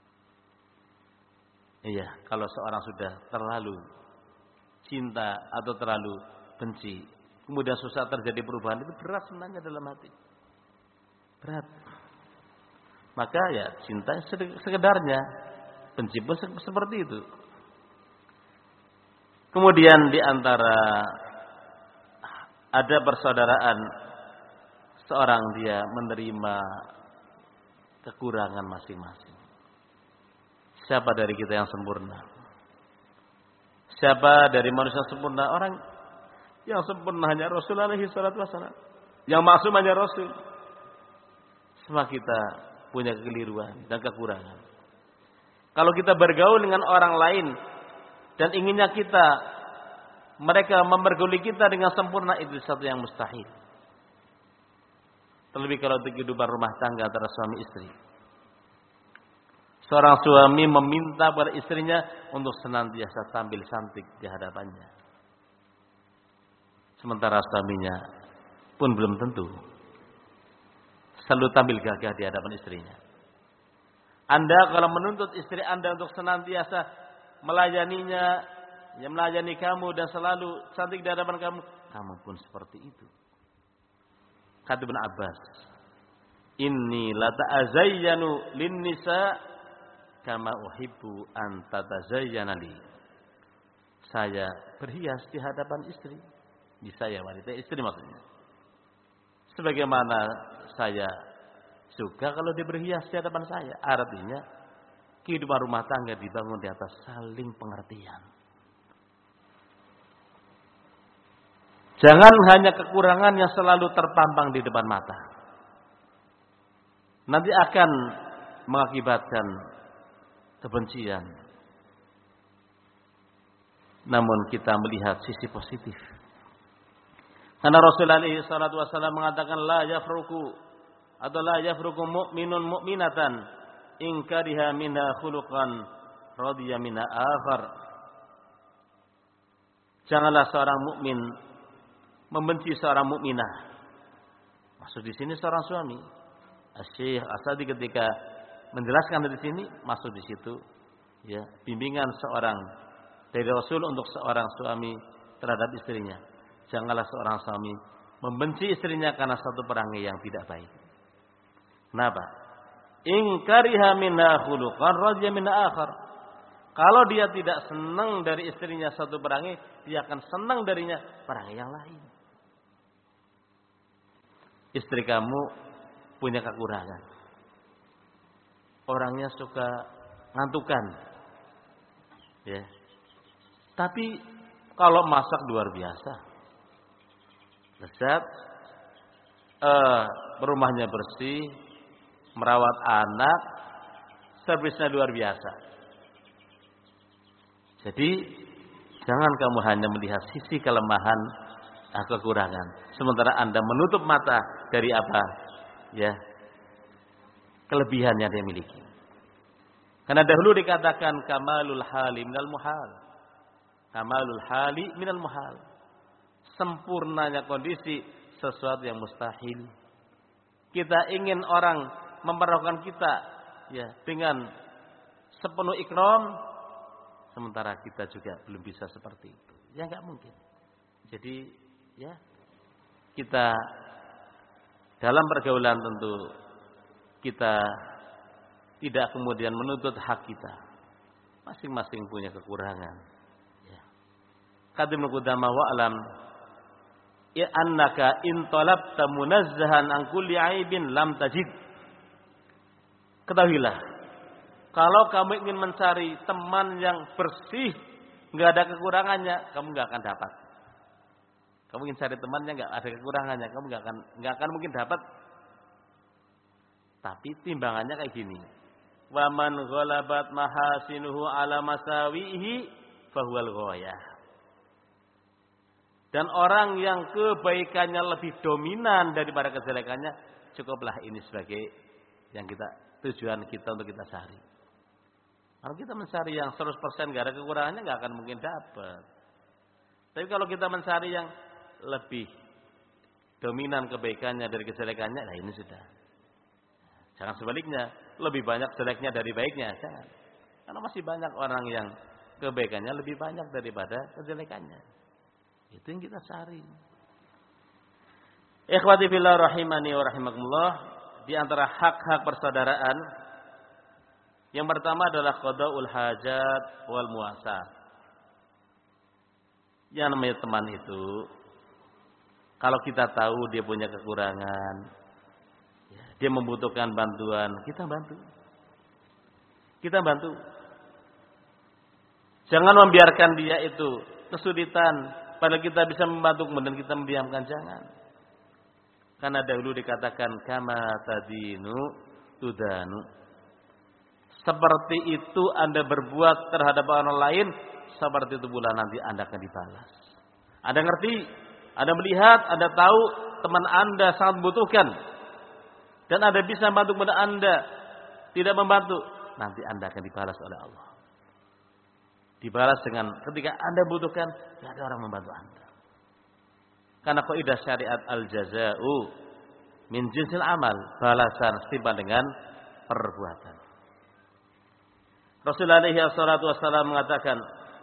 Iya, kalau seorang sudah terlalu cinta atau terlalu benci, kemudian susah terjadi perubahan, itu berat sebenarnya dalam hati. Berat. Maka ya cinta sekedarnya, benci pun seperti itu. Kemudian di antara ada persaudaraan, seorang dia menerima kekurangan masing-masing. Siapa dari kita yang sempurna? Siapa dari manusia sempurna? Orang yang sempurna hanya Rasul alaihi salatu wassalam. Yang maksum hanya Rasul. Semua kita punya kekeliruan dan kekurangan. Kalau kita bergaul dengan orang lain dan inginnya kita mereka mempergauli kita dengan sempurna, itu satu yang mustahil. Terlebih kalau untuk kehidupan rumah tangga antara suami istri. Seorang suami meminta pada istrinya untuk senantiasa tampil cantik di hadapannya. Sementara suaminya pun belum tentu selalu tampil gagah di hadapan istrinya. Anda kalau menuntut istri Anda untuk senantiasa melayaninya, yang melayani kamu dan selalu cantik di hadapan kamu, kamu pun seperti itu. Kata Ibnu Abbas, "Inni la ta'azayyanu lin-nisa kama uhibbu an tatazayyana li." Saya berhias di hadapan istri. Di saya wanita istri maksudnya. Sebagaimana saya suka kalau dia berhias di hadapan saya. Artinya kehidupan rumah tangga dibangun di atas saling pengertian. Jangan hanya kekurangan yang selalu terpampang di depan mata. Nanti akan mengakibatkan kebencian. Namun kita melihat sisi positif. Karena Rasulullah shallallahu alaihi wasallam mengatakan la yafruku atau la yafruku mu'minun mu'minatan in kariha minha khuluqan radiya minha akhar. Janganlah seorang mukmin membenci seorang mukminah. Maksud di sini seorang suami. Asy-Syaikh As-Sa'di ketika menjelaskan di sini masuk di situ ya, bimbingan seorang dari Rasul untuk seorang suami terhadap istrinya. Janganlah seorang suami membenci istrinya karena satu perangai yang tidak baik. Kenapa? In kariha minha khuluqan radiya minha akhar. Kalau dia tidak senang dari istrinya satu perangai, dia akan senang darinya perangai yang lain. Istri kamu punya kekurangan. Orangnya suka ngantukan. Ya. Tapi kalau masak luar biasa. Lezat, eh, rumahnya bersih, merawat anak, servisnya luar biasa. Jadi jangan kamu hanya melihat sisi kelemahan atau kekurangan, sementara Anda menutup mata dari apa, ya, kelebihan yang dia miliki. Karena dahulu dikatakan kamalul hali minal muhal, kamalul hali minal muhal. Sempurnanya kondisi sesuatu yang mustahil. Kita ingin orang memperlakukan kita ya dengan sepenuh ikram, sementara kita juga belum bisa seperti itu. Ya enggak mungkin. Jadi ya kita dalam pergaulan tentu kita tidak kemudian menuntut hak kita. Masing-masing punya kekurangan. Ya. Kata Ibnu Qudamah wa alam ya annaka in talabta munazzahan an kulli aibin lam tajid. Ketahuilah, kalau kamu ingin mencari teman yang bersih, enggak ada kekurangannya, kamu enggak akan dapat. Kamu ingin cari teman yang enggak ada kekurangannya, kamu enggak akan enggak akan mungkin dapat. Tapi timbangannya kayak gini. Wa man ghalabat mahasinuhu ala masawihi fahuwal ghayah. dan orang yang kebaikannya lebih dominan daripada kejelekannya, cukuplah ini sebagai yang kita tujuan kita untuk kita cari. Kalau kita mencari yang seratus persen gak ada kekurangannya, gak akan mungkin dapat. Tapi kalau kita mencari yang lebih dominan kebaikannya dari kejelekannya, nah ini sudah. Jangan sebaliknya, lebih banyak jeleknya dari baiknya, jangan. Karena masih banyak orang yang kebaikannya lebih banyak daripada kejelekannya. Itu yang kita cari. Ikhwati fillah rahimani wa rahimakumullah, di antara hak-hak persaudaraan yang pertama adalah qadaul hajat wal muasah. Yang namanya teman itu, kalau kita tahu dia punya kekurangan, dia membutuhkan bantuan, kita bantu. Kita bantu. Jangan membiarkan dia itu kesulitan, padahal kita bisa membantu, kemudian kita mendiamkan, jangan. Karena dahulu dikatakan kama tadinu tudanu. Seperti itu Anda berbuat terhadap orang lain, seperti itu pula nanti Anda akan dibalas. Anda ngerti, Anda melihat, Anda tahu teman Anda sangat membutuhkan, dan Anda bisa membantu, kepada Anda tidak membantu, nanti Anda akan dibalas oleh Allah. Dibalas dengan ketika Anda butuhkan, tidak ada orang membantu Anda. Karena kaidah syariat al-jaza'u min jinsil amal, balasan setimpal dengan perbuatan. Rasulullah alaihi wassalatu wassalam mengatakan,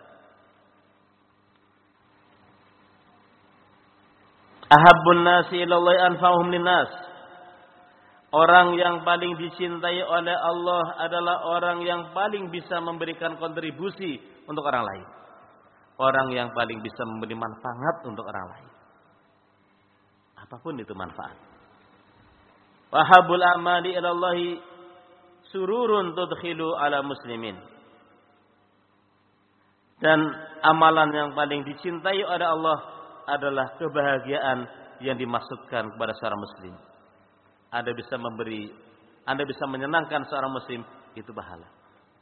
ahabbun nasi ilallahi anfa'uhum linnas. Orang yang paling dicintai oleh Allah adalah orang yang paling bisa memberikan kontribusi untuk orang lain. Orang yang paling bisa memberi manfaat untuk orang lain. Apapun itu manfaat. Wahabul amali ilallahi sururun tudkhilu ala muslimin. Dan amalan yang paling dicintai oleh Allah adalah kebahagiaan yang dimaksudkan kepada seorang muslim. Anda bisa memberi, Anda bisa menyenangkan seorang muslim, itu pahala.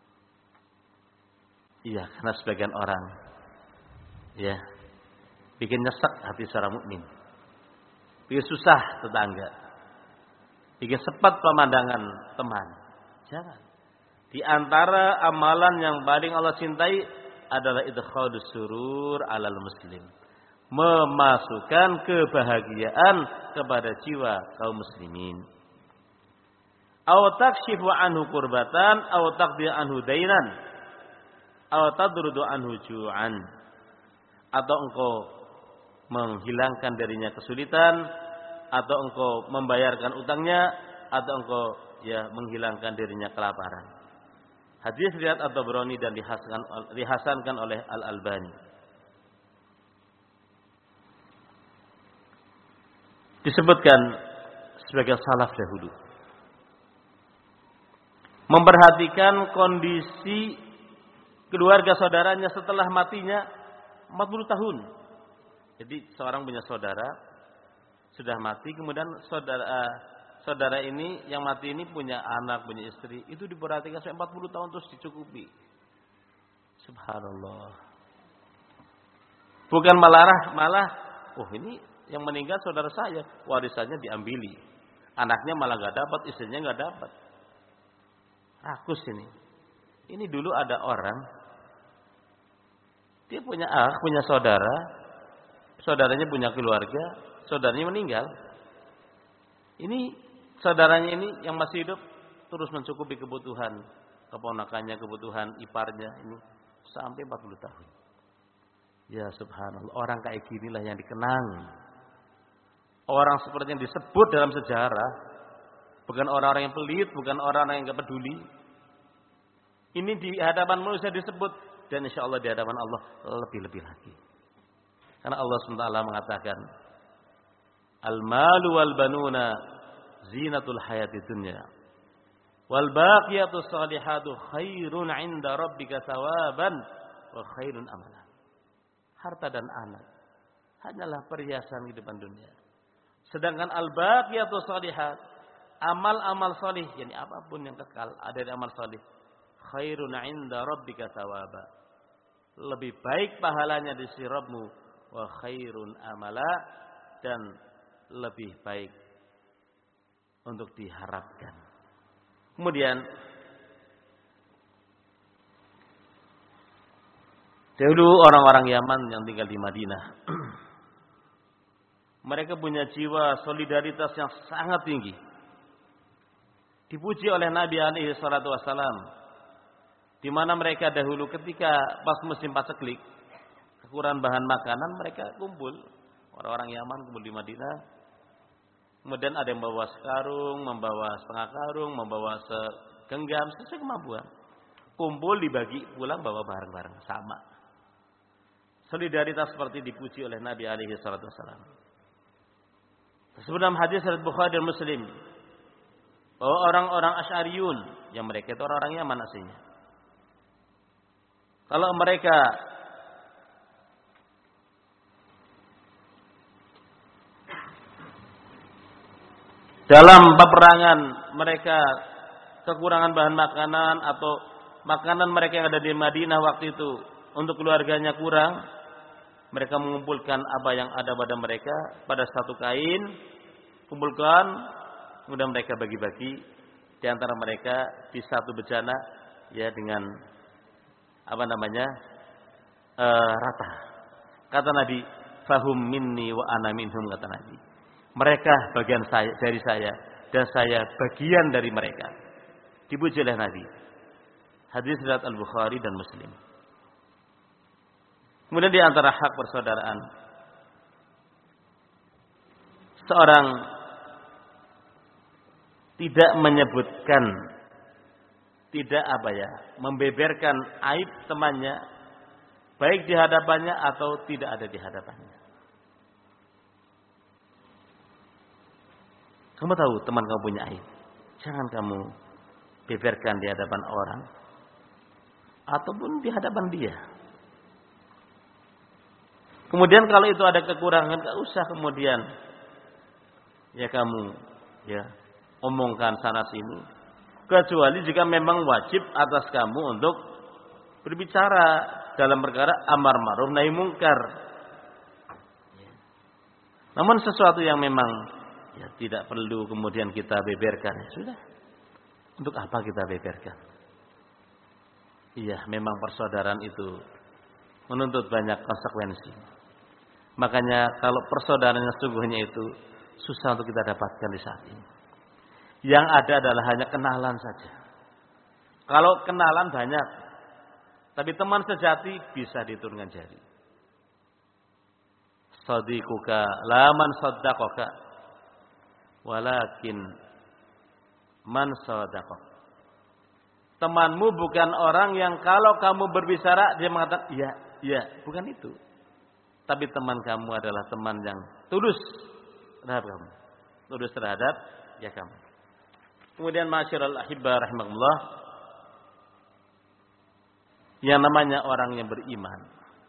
Iya, karena sebagian orang ya bikin nyesek hati seorang mukmin. Bikin susah tetangga. Bikin sepat pemandangan teman. Jangan. Di antara amalan yang paling Allah cintai adalah idkhalus surur alal muslim. Memasukkan kebahagiaan kepada jiwa kaum muslimin. Aw takshifu anhu kurbatan aw taqdi anhu dainan aw tadrudu anhu ju'an. Atau engkau menghilangkan darinya kesulitan, atau engkau membayarkan utangnya, atau engkau ya menghilangkan dirinya kelaparan. Hadis riwayat At-Tabrani dan dihasankan, dihasankan oleh Al-Albani. Disebutkan sebagai salaf dahulu memperhatikan kondisi keluarga saudaranya setelah matinya empat puluh tahun. Jadi seorang punya saudara sudah mati, kemudian saudara uh, saudara ini yang mati ini punya anak, punya istri, itu diperhatikan sampai empat puluh tahun terus dicukupi. Subhanallah. Bukan malah malah, oh ini yang meninggal saudara saya, warisannya diambili. Anaknya malah enggak dapat, istrinya enggak dapat. Rakus ini. Ini dulu ada orang, dia punya ah, punya saudara, saudaranya punya keluarga, saudaranya meninggal. Ini saudaranya ini yang masih hidup terus mencukupi kebutuhan keponakannya, kebutuhan iparnya ini sampai empat puluh tahun. Ya subhanallah, orang kayak ginilah yang dikenang. Orang seperti yang disebut dalam sejarah, bukan orang-orang yang pelit, bukan orang-orang yang enggak peduli. Ini di hadapan manusia disebut, dan insya Allah di hadapan Allah lebih-lebih lagi. Karena Allah subhanahu wa taala mengatakan, al-malu wal banuna zinatul hayati dunya wal baqiyatus salihatu khairun 'inda rabbika thawaban wa khairun amala. Harta dan anak hanyalah perhiasan kehidupan dunia. Sedangkan al-baqiyatus salihat, amal-amal salih, yakni apapun yang kekal ada dari amal salih, khairun 'inda rabbika thawaba. Lebih baik pahalanya di sisi Rabbmu wa khairun amala, dan lebih baik untuk diharapkan. Kemudian dahulu orang-orang Yaman yang tinggal di Madinah, mereka punya jiwa solidaritas yang sangat tinggi. Dipuji oleh Nabi alaihi salatu wassalam, di mana mereka dahulu ketika pas musim paceklik, kekurangan bahan makanan, mereka kumpul. Orang-orang Yaman kumpul di Madinah. Kemudian ada yang membawa sekarung, membawa setengah karung, membawa segenggam, sesuai kemampuan. Kumpul dibagi pulang bawa barang-barang sama. Solidaritas seperti dipuji oleh Nabi alaihi salatu wassalam. Sebelum hadis riwayat Bukhari dan Muslim, bahwa orang-orang Asy'ariyun, yang mereka itu orang-orang Yaman aslinya, kalau mereka dalam peperangan mereka kekurangan bahan makanan atau makanan mereka yang ada di Madinah waktu itu untuk keluarganya kurang, mereka mengumpulkan apa yang ada pada mereka pada satu kain, kumpulkan, kemudian mereka bagi-bagi di antara mereka di satu bejana, ya, dengan apa namanya e, rata. Kata Nabi, fahum minni wa ana minhum, kata Nabi. Mereka bagian saya dari saya dan saya bagian dari mereka. Dipuji oleh Nabi. Hadis riwayat Al-Bukhari dan Muslim. Kemudian di antara hak persaudaraan, seorang tidak menyebutkan, tidak apa ya, membeberkan aib temannya, baik di hadapannya atau tidak ada di hadapannya. Kamu tahu teman kamu punya aib, jangan kamu beberkan di hadapan orang ataupun di hadapan dia. Kemudian kalau itu ada kekurangan, gak usah kemudian ya kamu ya omongkan sana sini, kecuali jika memang wajib atas kamu untuk berbicara dalam perkara amar ma'ruf nahi mungkar. Namun sesuatu yang memang ya tidak perlu kemudian kita beberkan, ya sudah. Untuk apa kita beberkan? Iya, memang persaudaraan itu menuntut banyak konsekuensi. Makanya kalau persaudaraan yang sesungguhnya itu susah untuk kita dapatkan di saat ini. Yang ada adalah hanya kenalan saja. Kalau kenalan banyak, tapi teman sejati bisa dihitung jari. Shadiquka la man saddaqaka, walakin man sadaqak. Temanmu bukan orang yang kalau kamu berbicara dia mengatakan iya, iya, bukan itu. Tapi teman kamu adalah teman yang tulus terhadap kamu. Tulus terhadap ya kamu. Kemudian ma'asyiral ahibbah rahimakumullah, yang namanya orang yang beriman,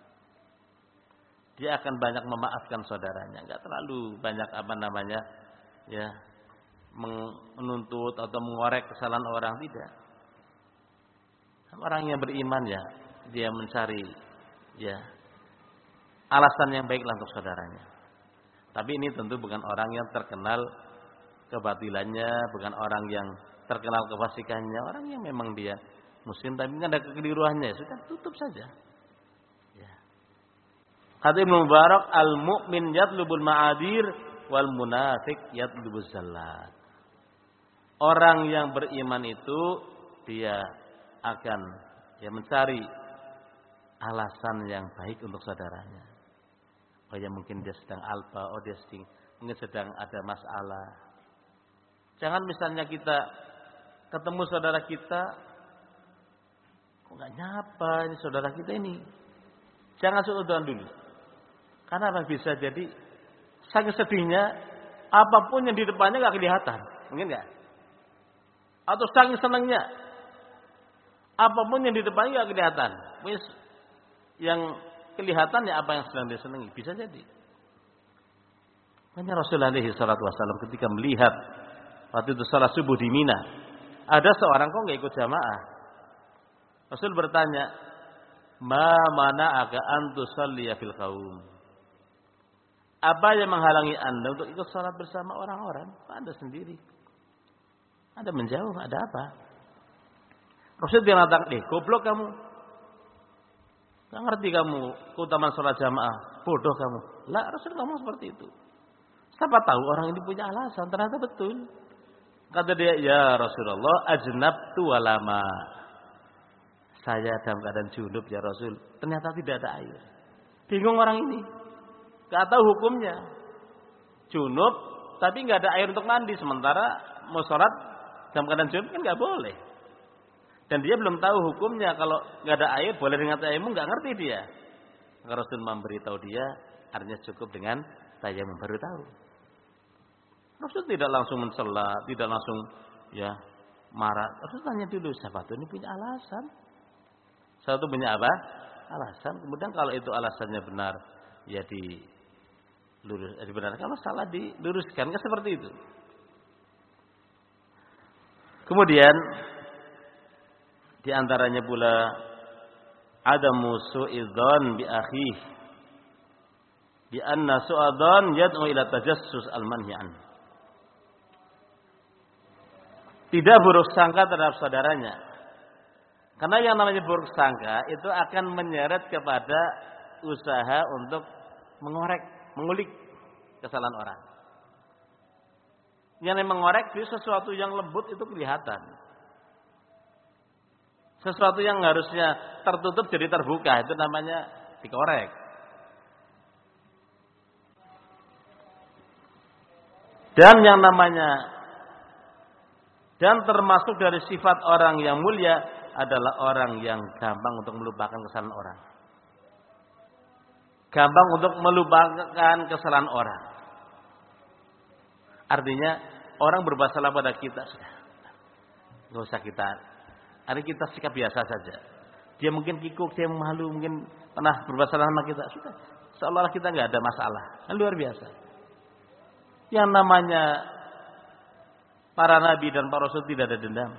dia akan banyak memaafkan saudaranya, enggak terlalu banyak apa namanya ya menuntut atau mengorek kesalahan orang, tidak. Orang yang beriman ya dia mencari ya alasan yang baiklah untuk saudaranya. Tapi ini tentu bukan orang yang terkenal kebatilannya, bukan orang yang terkenal kefasikannya, orang yang memang dia muslim tapi ada kekeliruannya, sudah tutup saja. Ya. Kata Ibnu Mubarak, al-mu'min yatlubul ma'adir wal munafik yatlubuz zallat. Orang yang beriman itu dia akan ya mencari alasan yang baik untuk saudaranya. Oh ya mungkin dia sedang alpa, oh dia sedang, mungkin sedang ada masalah. Jangan misalnya kita ketemu saudara kita, kok nggak nyapa ini saudara kita ini. Jangan suudzon dulu. Karena apa, bisa jadi saking sedihnya apapun yang di depannya nggak kelihatan, mungkin nggak? Atau saking senangnya apapun yang di depannya nggak kelihatan. Wis yang kelihatan ya apa yang sedang disenangi, bisa jadi. Makanya Rasulullah alaihi salatu wasallam ketika melihat waktu itu salat subuh di Mina, ada seorang kok nggak ikut jamaah. Rasul bertanya, "Ma mana'aka an tusalliya fil qaum?" Apa yang menghalangi Anda untuk ikut salat bersama orang-orang? Anda sendiri. Anda menjauh, ada apa? Rasul dia mengatakan, "Eh, goblok kamu. Enggak ngerti kamu keutamaan salat jamaah. Bodoh kamu." Lah, Rasul ngomong seperti itu. Siapa tahu orang ini punya alasan, ternyata betul. Kata dia, "Ya Rasulullah, ajnabtu walama." Saya dalam keadaan junub ya Rasul. Ternyata tidak ada air. Bingung orang ini. Gak tahu hukumnya. Junub, tapi gak ada air untuk mandi. Sementara mau sholat dalam keadaan junub kan gak boleh. Dan dia belum tahu hukumnya. Kalau gak ada air, boleh dengan tayamum, gak ngerti dia. Maka Rasul memberitahu dia, artinya cukup dengan tayamum, baru tahu. Rasul tidak langsung mencela, tidak langsung ya marah. Rasul tanya dulu, sahabat ini punya alasan. Sahabat itu punya apa? Alasan. Kemudian kalau itu alasannya benar, ya di lurus, dibenarkan. Kalau salah diluruskan, kan seperti itu. Kemudian di antaranya pula adamu su'idzan bi akhih bi anna su'adzan yad'u ila tajassus al-manhi'an. Tidak buruk sangka terhadap saudaranya. Karena yang namanya buruk sangka itu akan menyeret kepada usaha untuk mengorek, mengulik kesalahan orang. Yang mengorek itu sesuatu yang lembut itu kelihatan. Sesuatu yang harusnya tertutup jadi terbuka, itu namanya dikorek. Dan yang namanya dan termasuk dari sifat orang yang mulia adalah orang yang gampang untuk melupakan kesalahan orang. Gampang untuk melupakan kesalahan orang. Artinya orang berbuat salah pada kita sudah. Enggak usah kita. Hari kita sikap biasa saja. Dia mungkin kikuk, dia malu, mungkin pernah berbuat salah sama kita. Sudah. Seolah-olah kita enggak ada masalah. Kan luar biasa. Yang namanya para nabi dan para rasul tidak ada dendam.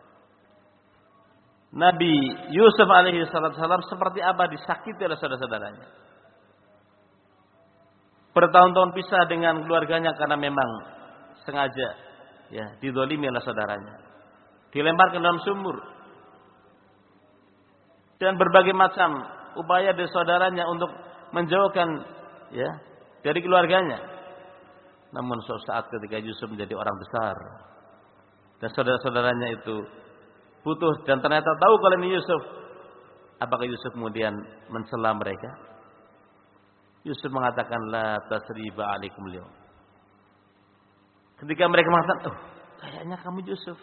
Nabi Yusuf alaihi salam seperti apa disakiti oleh saudara-saudaranya. Bertahun-tahun pisah dengan keluarganya karena memang sengaja ya dizalimi oleh saudaranya. Dilempar ke dalam sumur. Dan berbagai macam upaya dari saudaranya untuk menjauhkan ya dari keluarganya. Namun suatu saat ketika Yusuf menjadi orang besar dan saudara-saudaranya itu butuh dan ternyata tahu kalau ini Yusuf, apakah Yusuf kemudian mencela mereka? Yusuf mengatakan la tasriba alaikum al-yawm. Ketika mereka mengatakan, "Oh, kayaknya kamu Yusuf.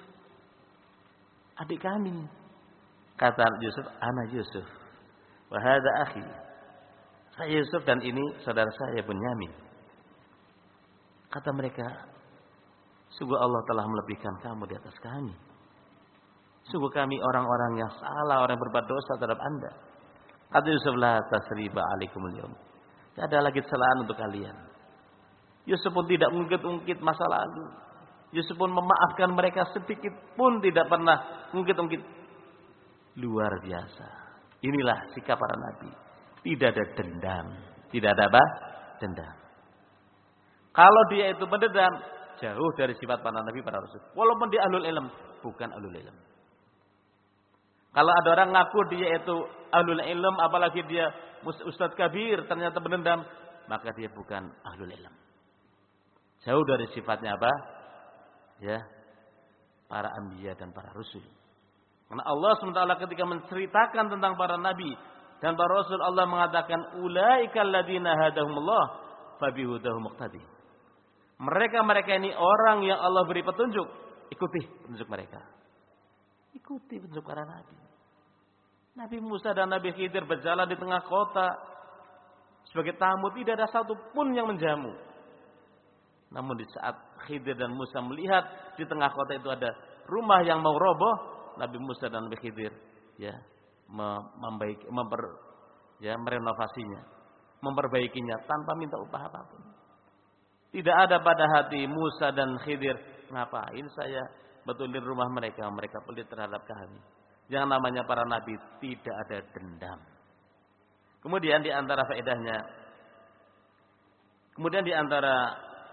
Adik kami." Kata Yusuf, "Ana Yusuf. Wa hadza akhi." Saya Yusuf dan ini saudara saya Bunyamin. Kata mereka, "Sungguh Allah telah melebihkan kamu di atas kami. Sungguh kami orang-orang yang salah, orang yang berbuat dosa terhadap Anda." Kata Yusuf, la tasriba alaikum al-yawm. Tidak ada lagi kesalahan untuk kalian. Yusuf pun tidak mengungkit-ungkit masa lalu. Yusuf pun memaafkan mereka sedikit pun tidak pernah mengungkit-ungkit. Luar biasa. Inilah sikap para nabi. Tidak ada dendam. Tidak ada apa? Dendam. Kalau dia itu mendendam, jauh dari sifat para nabi, para rasul. Walaupun dia ahlul ilm, bukan ahlul ilm. Kalau ada orang ngaku dia itu ahlul ilm, apalagi dia ustadz kabir, ternyata mendendam, maka dia bukan ahlul ilm. Jauh dari sifatnya apa? Ya, para anbiya dan para rasul. Karena Allah subhanahu wa taala ketika menceritakan tentang para nabi dan para rasul, Allah mengatakan ulaikal ladzina hadahumullah fabihudahum muqtadi. Mereka-mereka ini orang yang Allah beri petunjuk, ikuti petunjuk mereka. Ikuti petunjuk para nabi. Nabi Musa dan Nabi Khidir berjalan di tengah kota sebagai tamu, tidak ada satu pun yang menjamu. Namun di saat Khidir dan Musa melihat di tengah kota itu ada rumah yang mau roboh, Nabi Musa dan Nabi Khidir ya membaik, memper, ya merenovasinya, memperbaikinya tanpa minta upah apapun. Tidak ada pada hati Musa dan Khidir, ngapain saya betulin rumah mereka, mereka pelit terhadap kami. Yang namanya para nabi tidak ada dendam. Kemudian di antara faedahnya, Kemudian di antara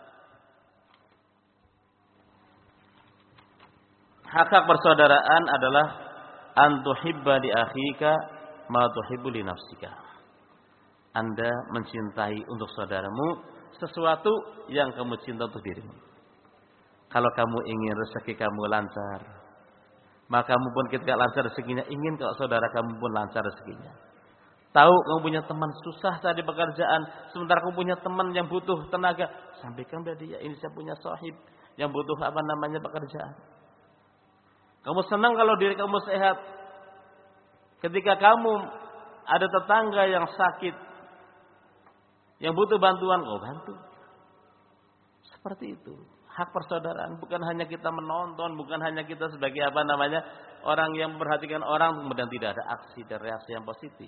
hak-hak persaudaraan adalah antuhibba li akhika ma tuhibbu li nafsika. Anda mencintai untuk saudaramu sesuatu yang kamu cinta untuk dirimu. Kalau kamu ingin rezeki kamu lancar, maka kamu pun ketika lancar rezekinya ingin kalau saudara kamu pun lancar rezekinya. Tahu kamu punya teman susah cari pekerjaan, sementara kamu punya teman yang butuh tenaga, sampaikan pada dia, ini saya punya sahib yang butuh apa namanya pekerjaan. Kamu senang kalau diri kamu sehat. Ketika kamu ada tetangga yang sakit, yang butuh bantuan, kau bantu. Seperti itu. Hak persaudaraan bukan hanya kita menonton, bukan hanya kita sebagai apa namanya orang yang memperhatikan orang kemudian tidak ada aksi dan reaksi yang positif.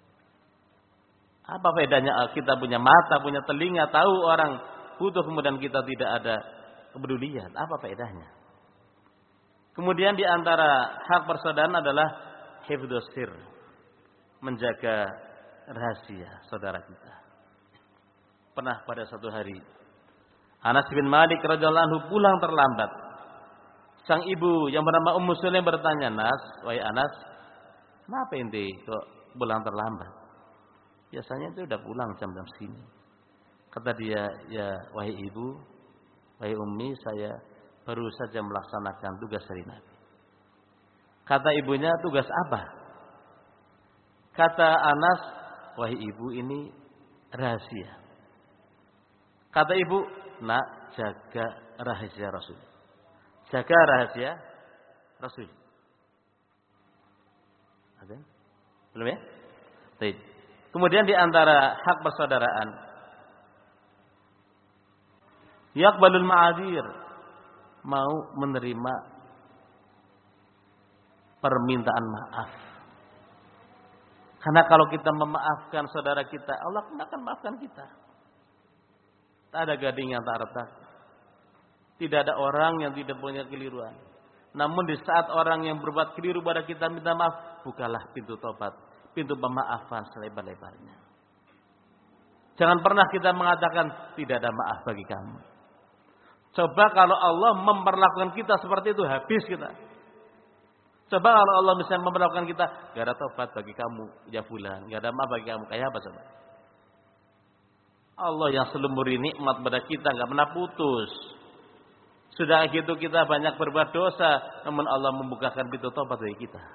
Apa bedanya kita punya mata, punya telinga, tahu orang butuh kemudian kita tidak ada kepedulian? Apa bedanya? Kemudian di antara hak persaudaraan adalah hifdzus sir, menjaga rahasia saudara kita. Pernah pada satu hari Anas bin Malik radhiyallahu anhu pulang terlambat. Sang ibu yang bernama Ummu Sulaim bertanya, "Nas, wahai Anas, kenapa ente kok pulang terlambat? Biasanya itu udah pulang jam-jam segini." Kata dia, "Ya wahai ibu, wahai Ummi, saya baru saja melaksanakan tugas dari Nabi." Kata ibunya, "Tugas apa?" Kata Anas, "Wahai ibu, ini rahasia." Kata ibu, "Nak, jaga rahasia Rasul. Jaga rahasia Rasul." Ada? Belum ya? Baik. Kemudian di antara hak persaudaraan, yaqbalul ma'adzir, mau menerima permintaan maaf. Karena kalau kita memaafkan saudara kita, Allah akan maafkan kita. Tak ada gading yang tak retak. Tidak ada orang yang tidak punya keliruan. Namun di saat orang yang berbuat keliru pada kita minta maaf, bukalah pintu tobat, pintu pemaafan selebar-lebarnya. Jangan pernah kita mengatakan tidak ada maaf bagi kamu. Coba kalau Allah memperlakukan kita seperti itu, habis kita. Coba kalau Allah misalnya memperlakukan kita, gak ada tobat bagi kamu, ya fulan, gak ada maaf bagi kamu, kayak apa coba? Allah yang selalu memberi nikmat pada kita, gak pernah putus. Sudah gitu kita banyak berbuat dosa, namun Allah membukakan pintu tobat bagi kita.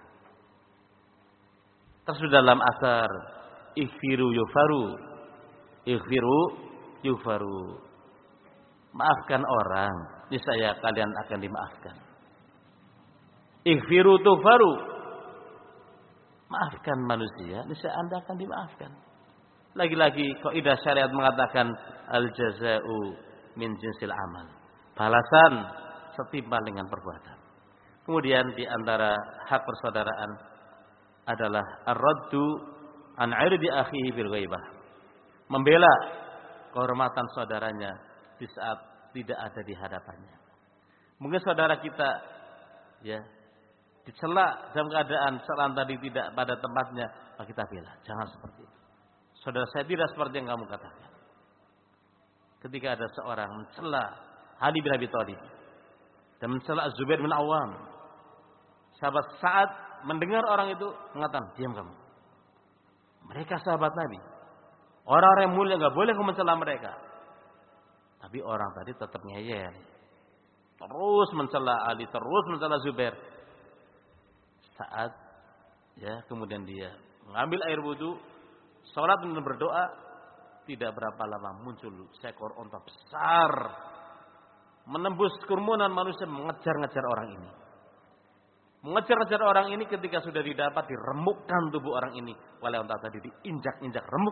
Terus dalam asar, ighfiru yufaru, ighfiru yufaru. Maafkan orang, niscaya kalian akan dimaafkan. Ighfiru tufaru. Maafkan manusia, niscaya Anda akan dimaafkan. Lagi-lagi kaidah syariat mengatakan al-jaza'u min jinsil amal. Balasan setimpal dengan perbuatan. Kemudian di antara hak persaudaraan adalah ar-raddu an 'irdi akhihi bil ghaibah. Membela kehormatan saudaranya di saat tidak ada di hadapannya. Mungkin saudara kita ya dicela dalam keadaan saat tadi tidak pada tempatnya, maka kita bela, jangan seperti itu. Saudara saya tidak seperti yang kamu katakan. Ketika ada seorang mencela Ali bin Abi Thalib dan mencela Zubair bin Awam, sahabat saat mendengar orang itu mengatakan, "Diam kamu. Mereka sahabat Nabi. Orang-orang yang mulia enggak boleh kamu mencela mereka." Tapi orang tadi tetap ngeyel. Terus mencela Ali, terus mencela Zubair. Saat ya kemudian dia mengambil air wudu, salat dan berdoa, tidak berapa lama muncul seekor onta besar menembus kerumunan manusia mengejar-ngejar orang ini. Mengejar-ngejar orang ini, ketika sudah didapat diremukkan tubuh orang ini oleh onta tadi, diinjak-injak remuk.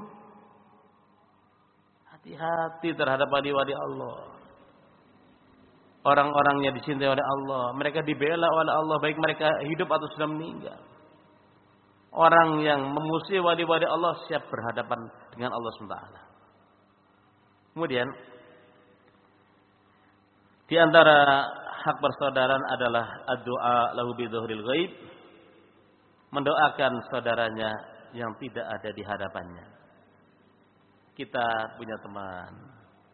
Hati-hati terhadap wali-wali Allah. Orang-orangnya dicintai oleh Allah, mereka dibela oleh Allah, baik mereka hidup atau sudah meninggal. Orang yang memusuhi wali-wali Allah siap berhadapan dengan Allah subhanahu wa taala. Kemudian di antara hak persaudaraan adalah ad-du'a lahu bi dhuhril ghaib, mendoakan saudaranya yang tidak ada di hadapannya. Kita punya teman,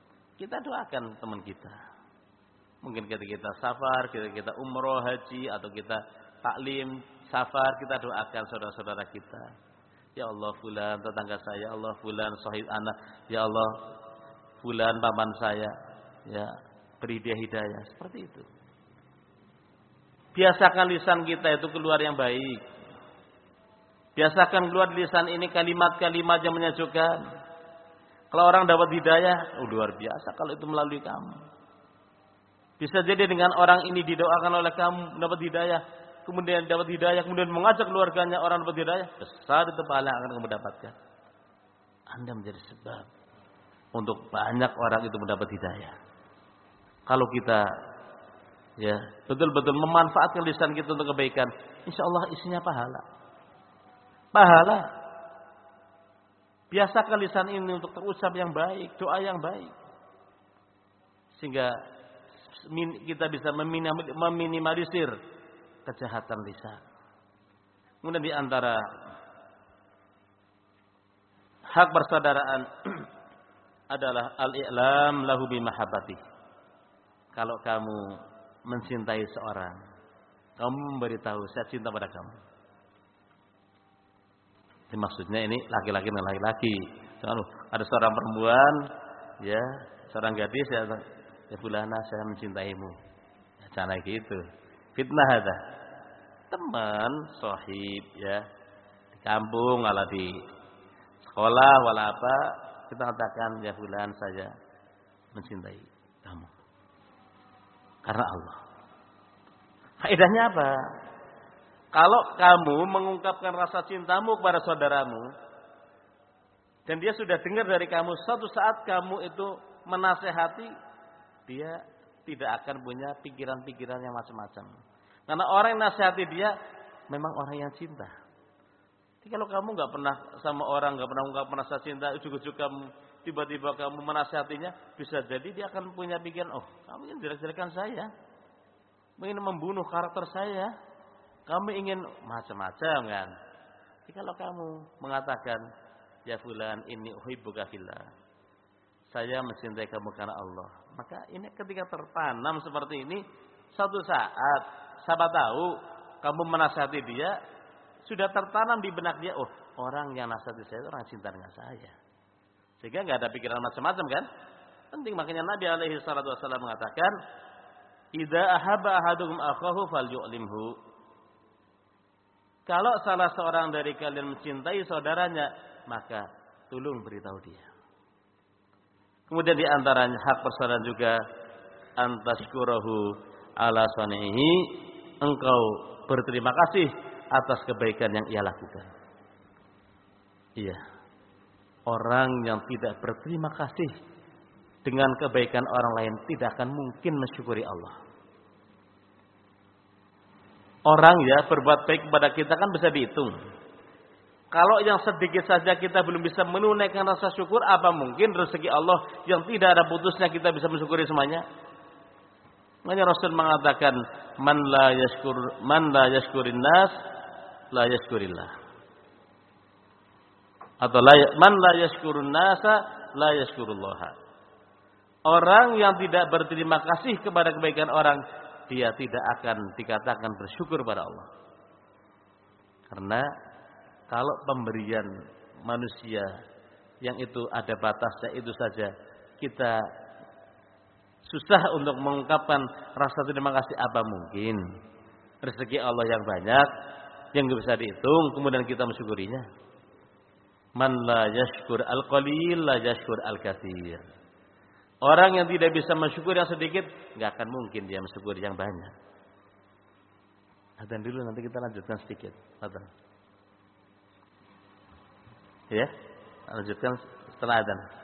kita doakan teman kita. Mungkin ketika kita safar, ketika kita umroh, haji, atau kita taklim, safar, kita doakan saudara-saudara kita. Ya Allah fulan tetangga saya, Allah fulan sahib anak, ya Allah fulan paman saya, ya beri dia hidayah. Seperti itu. Biasakan lisan kita itu keluar yang baik. Biasakan keluar di lisan ini kalimat-kalimat yang menyejukkan. Kalau orang dapat hidayah, oh luar biasa kalau itu melalui kamu. Bisa jadi dengan orang ini didoakan oleh kamu dapat hidayah, kemudian dapat hidayah, kemudian mengajak keluarganya orang dapat hidayah, besar itu pahala yang akan kamu dapatkan. Anda menjadi sebab untuk banyak orang itu mendapat hidayah. Kalau kita ya betul-betul memanfaatkan lisan kita untuk kebaikan, insya Allah isinya pahala. Pahala. Biasakan lisan ini untuk terucap yang baik, doa yang baik, sehingga kita bisa meminimalisir kejahatan lisan. Kemudian di antara hak persaudaraan adalah al-i'lam lahu bi mahabbati. Kalau kamu mencintai seorang, kamu memberitahu saya cinta pada kamu. Ini maksudnya ini laki-laki dengan laki-laki. Ada seorang perempuan, ya, seorang gadis ya, ya fulana saya mencintaimu. Ya, jangan gitu. Fitnah ada. Teman, sahib, ya, di kampung, wala di sekolah, wala apa, kita katakan ya fulan saya mencintai kamu. Karena Allah. Faedahnya apa? Kalau kamu mengungkapkan rasa cintamu kepada saudaramu, dan dia sudah dengar dari kamu, suatu saat kamu itu menasehati, dia tidak akan punya pikiran-pikiran yang macam-macam. Karena orang yang nasihati dia memang orang yang cinta. Jadi kalau kamu nggak pernah sama orang, nggak pernah ungkapkan rasa cinta, ujuk-ujuk kamu tiba-tiba kamu menasihatinya, bisa jadi dia akan punya pikiran, oh kamu ingin jelek-jelekan saya, ingin membunuh karakter saya, kamu ingin macam-macam kan. Jadi kalau kamu mengatakan, ya fulan inni uhibbuka fillah, saya mencintai kamu karena Allah, maka ini ketika tertanam seperti ini, suatu saat siapa tahu kamu menasihati dia, sudah tertanam di benak dia, oh orang yang nasihati saya itu orang cinta dengan saya, sehingga nggak ada pikiran macam-macam kan. Penting, makanya Nabi alaihi salatu wasallam mengatakan, idza ahabba ahadukum akhahu falyu'limhu. Kalau salah seorang dari kalian mencintai saudaranya, maka tolong beritahu dia. Kemudian di antaranya hak persaudaraan juga, antashkurahu ala sanihi, engkau berterima kasih atas kebaikan yang ia lakukan. Iya. Orang yang tidak berterima kasih dengan kebaikan orang lain tidak akan mungkin mensyukuri Allah. Orang ya berbuat baik kepada kita kan bisa dihitung. Kalau yang sedikit saja kita belum bisa menunaikan rasa syukur, apa mungkin rezeki Allah yang tidak ada putusnya kita bisa mensyukuri semuanya? Makanya Rasul mengatakan, man la yashkur man la yashkurin nas la yashkurillah. Atau la, man la yashkurun nasa la yashkurullah. Orang yang tidak berterima kasih kepada kebaikan orang, dia tidak akan dikatakan bersyukur pada Allah. Karena kalau pemberian manusia yang itu ada batasnya itu saja, kita susah untuk mengungkapkan rasa terima kasih, apa mungkin rezeki Allah yang banyak yang tidak bisa dihitung kemudian kita mensyukurinya. Man la yashkur al-qalil la yashkur al-katsir. Orang yang tidak bisa mensyukuri yang sedikit, nggak akan mungkin dia mensyukuri yang banyak. Adzan dulu, nanti kita lanjutkan sedikit. Adzan. Ya, lanjutkan setelah adzan.